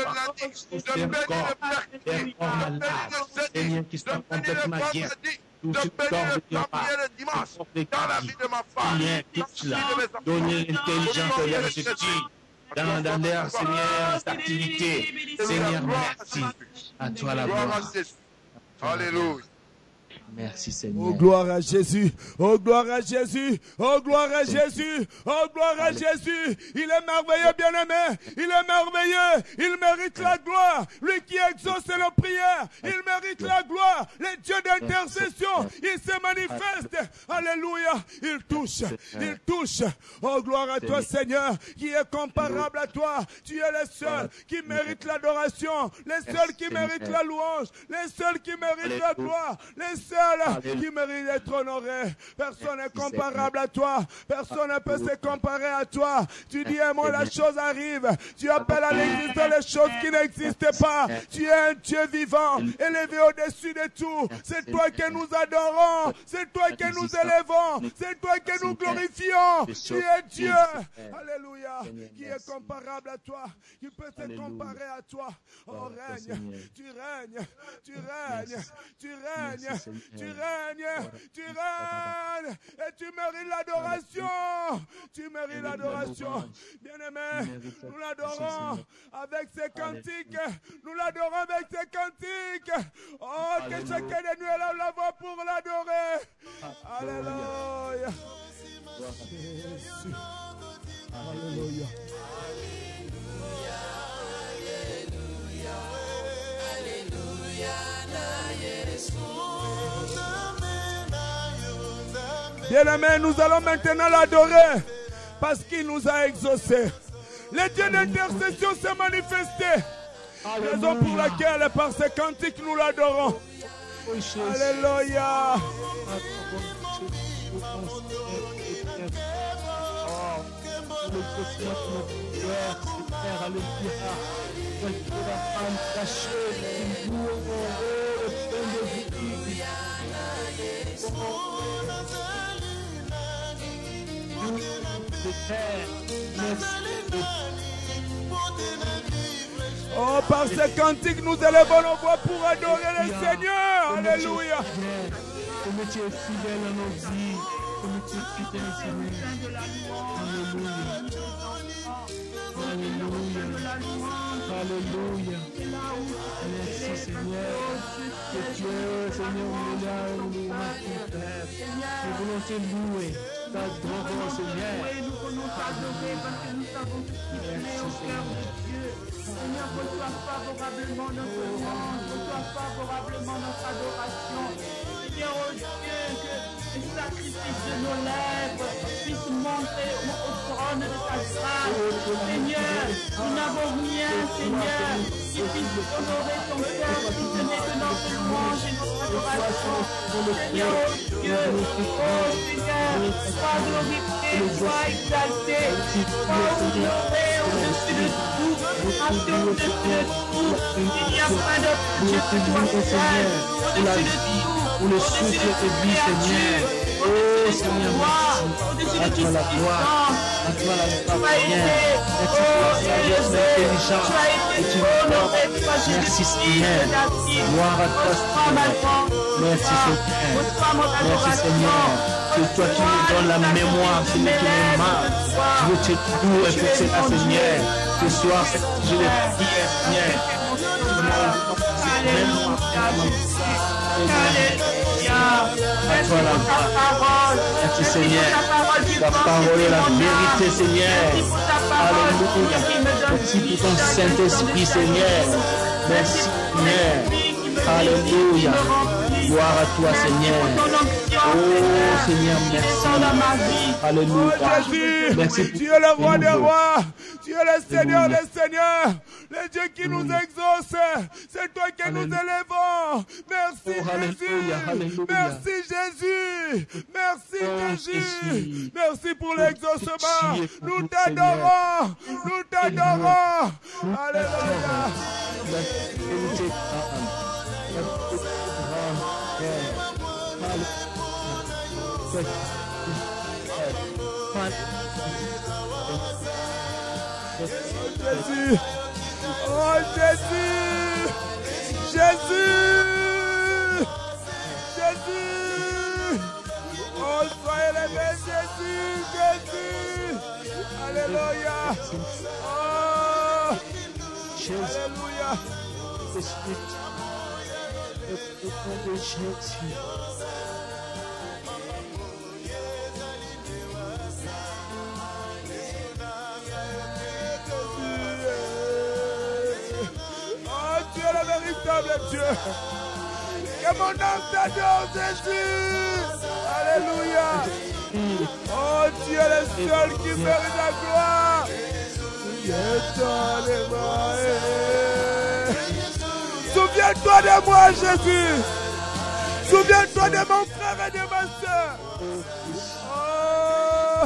le corps, les corps malades, Seigneur, qui sont complètement guéris. Tout ce corps de dimanche dans la vie de ma femme. Seigneur, touche-la, donnez l'intelligence et l'esprit. Dans, dans leur, Seigneur, cette activité. Seigneur, merci. À toi la gloire. Alléluia. Merci, Seigneur. Oh, gloire à Jésus. Oh, gloire à Jésus. Oh, gloire à Jésus. Oh, gloire à Jésus. Il est merveilleux, bien-aimé. Il est merveilleux. Il mérite la gloire. Lui qui exauce nos prières. Il mérite la gloire. Les dieux d'intercession. Il se manifeste. Alléluia. Il touche. Il touche. Oh, gloire à toi, Seigneur, qui est comparable à toi. Tu es le seul qui mérite l'adoration. Les seuls qui méritent la louange. Les seuls qui méritent la gloire. Les seuls qui mérite d'être honoré. Personne n'est comparable à toi. Personne ne peut se comparer à toi. Tu dis, moi, la chose arrive. Tu appelles à l'existence les choses qui n'existaient pas. Tu es un Dieu vivant, élevé au-dessus de tout. C'est toi que nous adorons. C'est toi que nous élevons. C'est toi que nous glorifions. Tu es Dieu. Alléluia. Qui est comparable à toi. Qui peut se comparer à toi. Oh, règne. Tu règnes. Tu règnes. Tu règnes. Tu règnes, tu règnes, et tu mérites l'adoration. Tu mérites l'adoration. Bien-aimé, nous l'adorons avec ces cantiques. Nous l'adorons avec ces cantiques. Oh, que chacun de nous élève la voix pour l'adorer. Alléluia. Jésus. Alléluia. Bien-aimés, nous allons maintenant l'adorer parce qu'il nous a exaucés. Le Dieu d'intercession s'est manifesté. Raison pour laquelle, par ces cantiques, nous l'adorons. Alléluia. Oh, par ces cantiques, nous élevons nos voix pour adorer le Seigneur. Alléluia. Comme tu es fidèle à nos vies, comme tu es fidèle, Seigneur. Alléluia. Alléluia. Merci, Seigneur. Que tu es, Seigneur, nous Nous voulons te louer, t'adorer, Seigneur. Nous voulons t'adorer parce que nous savons que tu es au cœur de Dieu. Seigneur, reçois favorablement notre louange, reçois favorablement notre adoration. Seigneur, oh Dieu, que les sacrifices de nos lèvres puissent monter au, au trône de ta grâce. Seigneur, nous n'avons rien, Seigneur, qui puisse honorer ton cœur, si ce n'est que notre louange et notre adoration. Seigneur, oh Dieu, oh Seigneur, sois glorifié, sois exalté, sois honoré au-dessus de tout, au-dessus de tout. Il n'y a pas d'autre Dieu que toi, Seigneur, au-dessus de tout. Pour le souffle de vie, Seigneur. Oh Seigneur, merci. À toi la gloire, à toi la gloire, Seigneur. Merci pour la sagesse, l'intelligence et tu nous. Merci Seigneur. Gloire à toi Seigneur. Merci Seigneur. Merci Seigneur. Que toi tu me donnes la mémoire, Seigneur, qui me marque. Je veux te louer pour cela, Seigneur. Ce soir, je les prie, Seigneur. À toi la gloire. Merci Seigneur. Ta parole est la vérité, Seigneur. Alléluia. Merci pour ton Saint-Esprit, Seigneur. Merci Seigneur. Alléluia. Gloire à toi, Seigneur. Oh Seigneur, merci. Alléluia. Oh, Jésus, merci. Tu es le roi des rois. Tu es le Seigneur des seigneurs. Le Dieu qui nous exauce. C'est toi que nous élevons. Merci oh, Jésus. Alléluia, alléluia. Merci Jésus. Merci oh, Jésus. Jésus. Merci pour l'exaucement. Nous t'adorons. Nous t'adorons. Alléluia. Jésus, oh Jésus, Jésus, Jésus, oh sois élevé Jésus, Jésus, alléluia, oh, alléluia. Véritable Dieu, que mon âme t'adore Jésus, alléluia. Oh Dieu le seul qui mérite la gloire. Souviens-toi de moi Jésus. Souviens-toi de mon frère et de ma soeur. Oh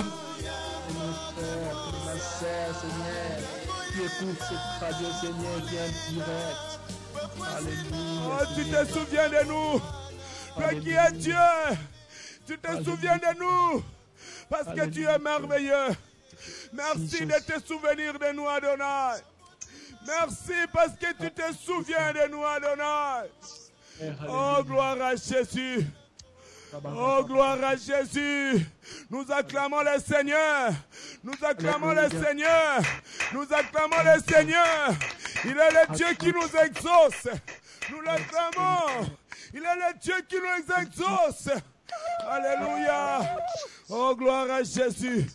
ma soeur, Seigneur, qui écoute cette radio, Seigneur, qui est direct. Alléluia. Oh, tu te souviens de nous. Toi qui es Dieu, tu te Alléluia. Souviens de nous. Parce Alléluia. Que tu es merveilleux. Merci de te souvenir de nous, Adonai. Merci parce que tu te souviens de nous, Adonai. Oh, gloire à Jésus. Oh, gloire à Jésus. Nous acclamons le Seigneur. Nous acclamons le Seigneur. Nous acclamons le Seigneur. Il est le Dieu qui nous exauce. Nous l'acclamons. Il est le Dieu qui nous exauce. Alléluia. Oh, gloire à Jésus.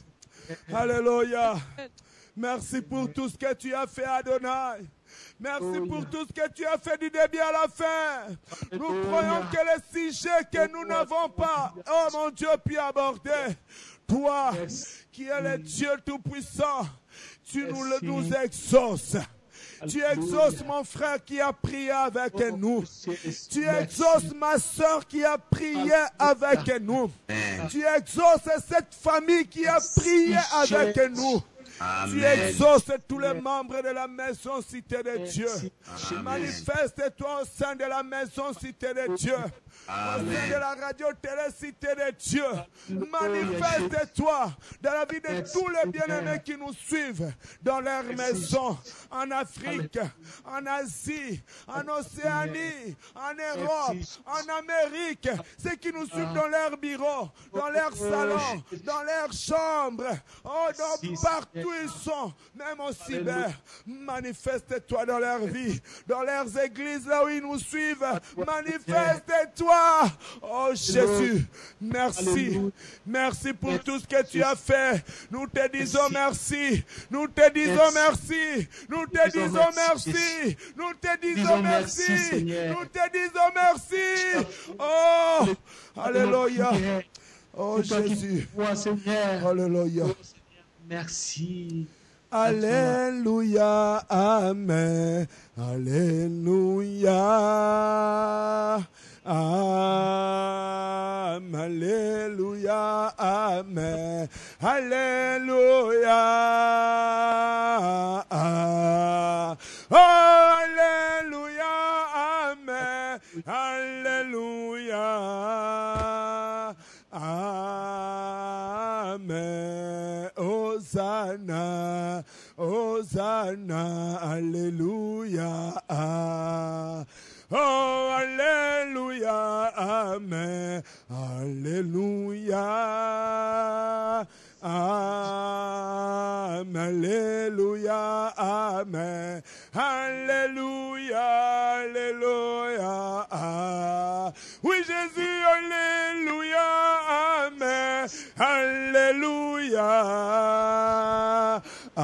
Alléluia. Merci pour tout ce que tu as fait, Adonai. Merci pour tout ce que tu as fait du début à la fin. Nous croyons que les sujets que nous n'avons pas, oh mon Dieu, pu aborder. Toi, qui es le Dieu Tout-Puissant, tu nous, le, nous exauces. Tu exauces mon frère qui a prié avec nous. Tu exauces ma soeur qui a prié avec nous. Tu exauces cette famille qui a prié avec nous. Amen. Tu exauces tous les membres de la maison Cité de Dieu. Manifeste-toi au sein de la maison Cité de Dieu. Au sein de la radio télé Cité de Dieu. Manifeste-toi dans la vie de tous les bien-aimés qui nous suivent dans leur maison, en Afrique, en Asie, en Océanie, en Europe, en Amérique, ceux qui nous suivent dans leur bureau, dans leur salon, dans leur chambre, oh, dans partout ils sont, même au cyber. Manifeste-toi dans leur vie, dans leurs églises, là où ils nous suivent. Manifeste-toi. Oh Jésus, merci. Merci pour tout ce que tu as fait. Nous te disons merci. Nous te disons merci. Nous te disons merci. Nous te disons merci. Nous te disons merci. Oh, alléluia. Oh Jésus. Alléluia. Merci. Alléluia, Amen, Alléluia, Amen, Alléluia, Amen, Alléluia, oh, Alléluia, Amen, Alléluia, Amen, Hosanna, Hosanna, Alléluia, oh, Alléluia, Amen, Alléluia, Amen, Alléluia, Amen, Alléluia, Alléluia, ah. Oui Jésus, Alléluia, Amen, Alléluia,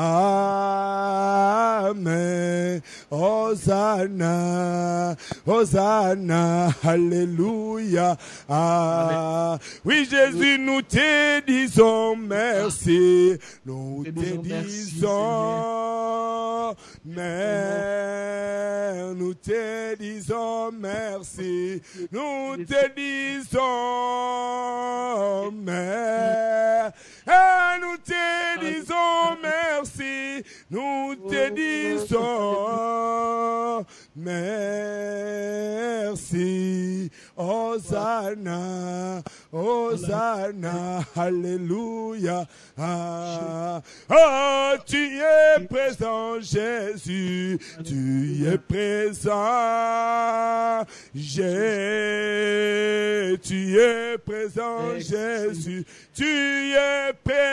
Amen, Hosanna, Hosanna, Alléluia, ah. Oui Jésus, nous te disons merci, nous te disons mais nous te disons merci, nous te disons mais et nous te disons merci, nous te disons merci. Hosanna, Hosanna, Alléluia. Ah, oh, tu es présent, Jésus, tu es présent. J'ai, tu es présent, Jésus, tu es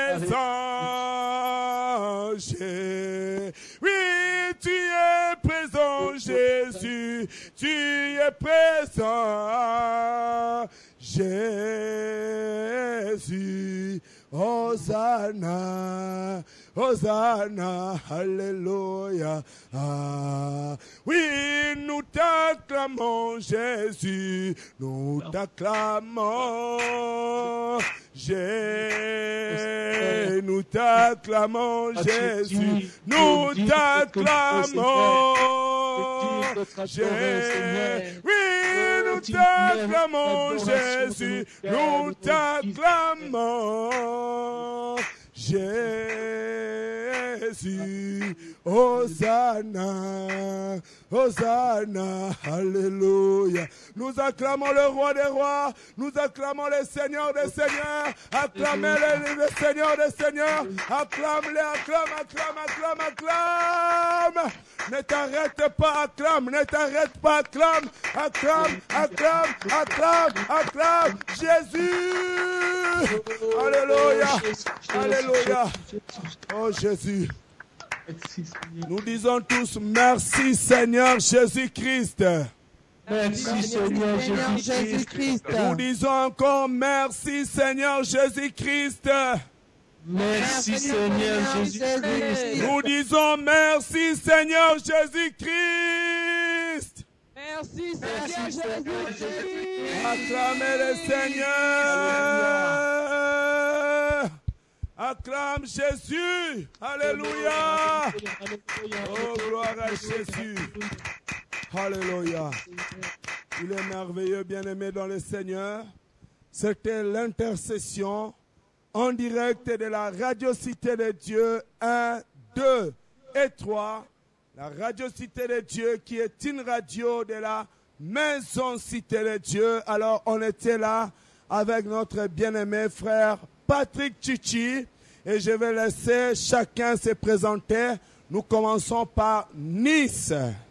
présent. J'ai, oui, tu es présent, Jésus, tu es présent. Jésus, Hosanna, Hosanna, Alléluia. Ah, oui, nous t'acclamons, Jésus, nous t'acclamons. Jésus, nous t'acclamons, Jésus, nous t'acclamons. Jésus, oui, nous t'acclamons, Jésus, nous t'acclamons. Jésus, Hosanna, Hosanna, Alléluia. Nous acclamons le roi des rois, nous acclamons le Seigneur des seigneurs, acclamez le, le Seigneur des seigneurs, acclame-les, acclame, acclame, acclame, acclame. Ne t'arrête pas, acclame, ne t'arrête pas, acclame, acclame, acclame, acclame, acclame, Jésus. Alléluia, Alléluia. Oh Jésus. Nous disons tous merci Seigneur Jésus-Christ. Merci Seigneur Jésus-Christ. Nous disons encore merci Seigneur Jésus-Christ. Merci Seigneur Jésus-Christ. Nous disons merci Seigneur Jésus-Christ. Merci Seigneur Jésus-Christ. Acclamez le Seigneur. Acclame Jésus. Alléluia. Oh, gloire à Jésus. Alléluia. Il est merveilleux, bien-aimé dans le Seigneur. C'était l'intercession en direct de la Radio Cité de Dieu un, deux et trois. La Radio Cité de Dieu qui est une radio de la Maison Cité de Dieu. Alors on était là avec notre bien-aimé frère Patrick Chichi et je vais laisser chacun se présenter. Nous commençons par Nice.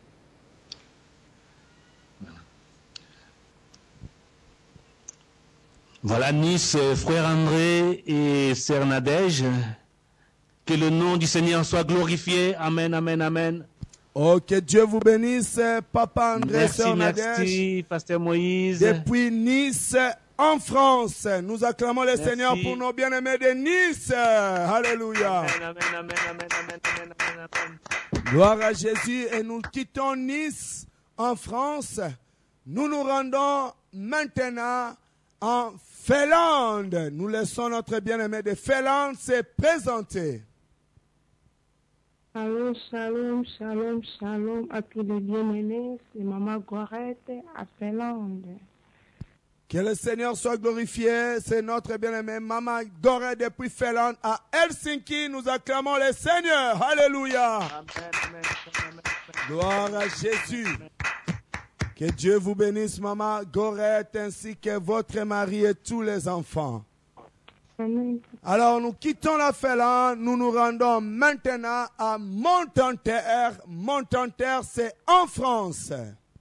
Voilà Nice, frère André et sœur Nadège. Que le nom du Seigneur soit glorifié. Amen, amen, amen. Oh, que Dieu vous bénisse, Papa André, merci, sœur Nadège. Merci, Pasteur Moïse. Depuis Nice, en France, nous acclamons le Merci. Seigneur pour nos bien-aimés de Nice. Alléluia. Amen, amen, amen, amen, amen, amen, amen, amen. Gloire à Jésus. Et nous quittons Nice, en France. Nous nous rendons maintenant en Finlande. Nous laissons notre bien-aimé de Finlande se présenter. Shalom, shalom, shalom, shalom à tous les bien-aimés. C'est Maman Gorette à Finlande. Que le Seigneur soit glorifié. C'est notre bien-aimé Maman Gorette depuis Finlande à Helsinki. Nous acclamons le Seigneur. Alléluia. Amen, amen, amen, amen. Gloire à Jésus. Que Dieu vous bénisse, Maman Gorette, ainsi que votre mari et tous les enfants. Amen. Alors, nous quittons la Finlande, nous nous rendons maintenant à Montanterre. Montanterre, c'est en France.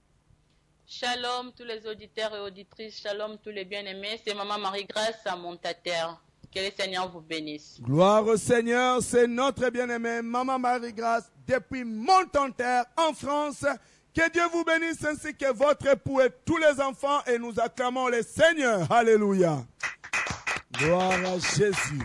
Shalom tous les auditeurs et auditrices, shalom tous les bien-aimés, c'est Maman Marie-Grâce à Montanterre. Que le Seigneur vous bénisse. Gloire au Seigneur, c'est notre bien-aimé Maman Marie-Grâce depuis Montanterre en France. Que Dieu vous bénisse ainsi que votre époux et tous les enfants et nous acclamons le Seigneur. Alléluia. Gloire à Jésus.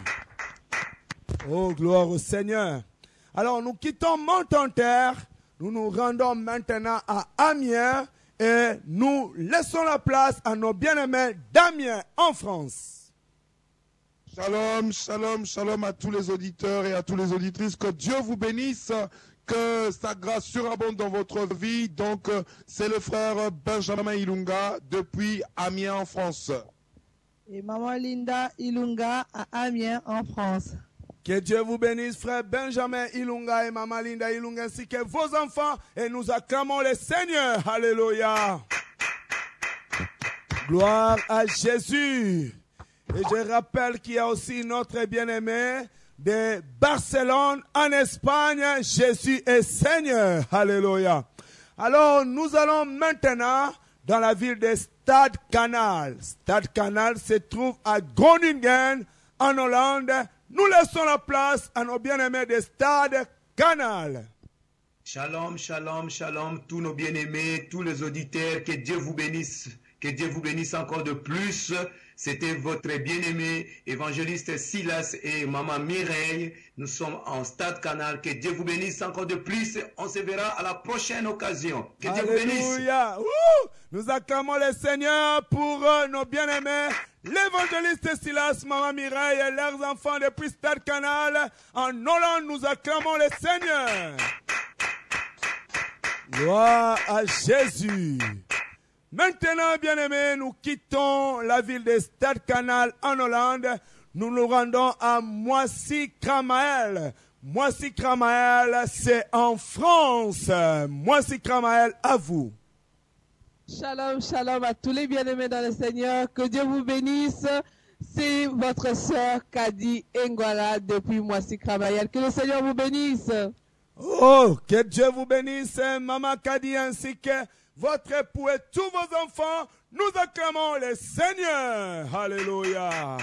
Oh, gloire au Seigneur. Alors, nous quittons Montanterre. Nous nous rendons maintenant à Amiens et nous laissons la place à nos bien-aimés d'Amiens en France. Shalom, shalom, shalom à tous les auditeurs et à toutes les auditrices. Que Dieu vous bénisse. Que sa grâce surabonde dans votre vie. Donc, c'est le frère Benjamin Ilunga depuis Amiens en France. Et Maman Linda Ilunga à Amiens en France. Que Dieu vous bénisse, frère Benjamin Ilunga et Maman Linda Ilunga, ainsi que vos enfants. Et nous acclamons le Seigneur. Alléluia. Gloire à Jésus. Et je rappelle qu'il y a aussi notre bien-aimé de Barcelone en Espagne. Jésus est Seigneur. Alléluia. Alors, nous allons maintenant dans la ville de Stad Canal. Stad Canal se trouve à Groningen, en Hollande. Nous laissons la place à nos bien-aimés de Stad Canal. Shalom, shalom, shalom, tous nos bien-aimés, tous les auditeurs, que Dieu vous bénisse, que Dieu vous bénisse encore de plus. C'était votre bien-aimé évangéliste Silas et Maman Mireille. Nous sommes en Stade Canal. Que Dieu vous bénisse encore de plus. On se verra à la prochaine occasion. Que Dieu vous bénisse. Alléluia. Ouh! Nous acclamons le Seigneur pour euh, nos bien-aimés. L'évangéliste Silas, Maman Mireille et leurs enfants depuis Stade Canal. En Hollande, nous acclamons le Seigneur. Gloire à Jésus. Maintenant, bien-aimés, nous quittons la ville de Stad Canal en Hollande. Nous nous rendons à Moissy-Cramael. Moissy-Cramael, c'est en France. Moissy-Cramael, à vous. Shalom, shalom à tous les bien-aimés dans le Seigneur. Que Dieu vous bénisse. C'est votre sœur Kadi Ngwala depuis Moissy-Cramael. Que le Seigneur vous bénisse. Oh, que Dieu vous bénisse, Maman Kadi, ainsi que votre époux et tous vos enfants. Nous acclamons le Seigneur. Alléluia.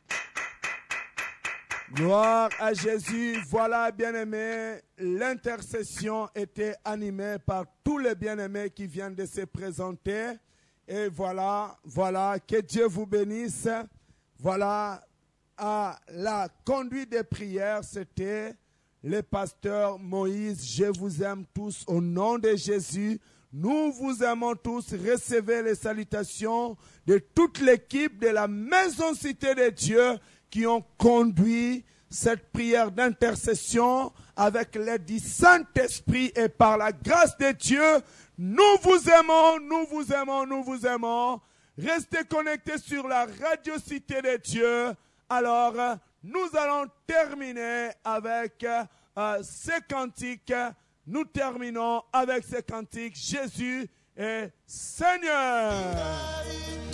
Gloire à Jésus. Voilà, bien-aimés, l'intercession était animée par tous les bien-aimés qui viennent de se présenter. Et voilà, voilà, que Dieu vous bénisse. Voilà, à la conduite des prières, c'était le pasteur Moïse. Je vous aime tous au nom de Jésus. Nous vous aimons tous. Recevez les salutations de toute l'équipe de la Maison Cité de Dieu qui ont conduit cette prière d'intercession avec l'aide du Saint-Esprit et par la grâce de Dieu. Nous vous aimons, nous vous aimons, nous vous aimons. Restez connectés sur la Radio Cité de Dieu. Alors, nous allons terminer avec euh, ces cantiques. Nous terminons avec ces cantiques. Jésus est Seigneur.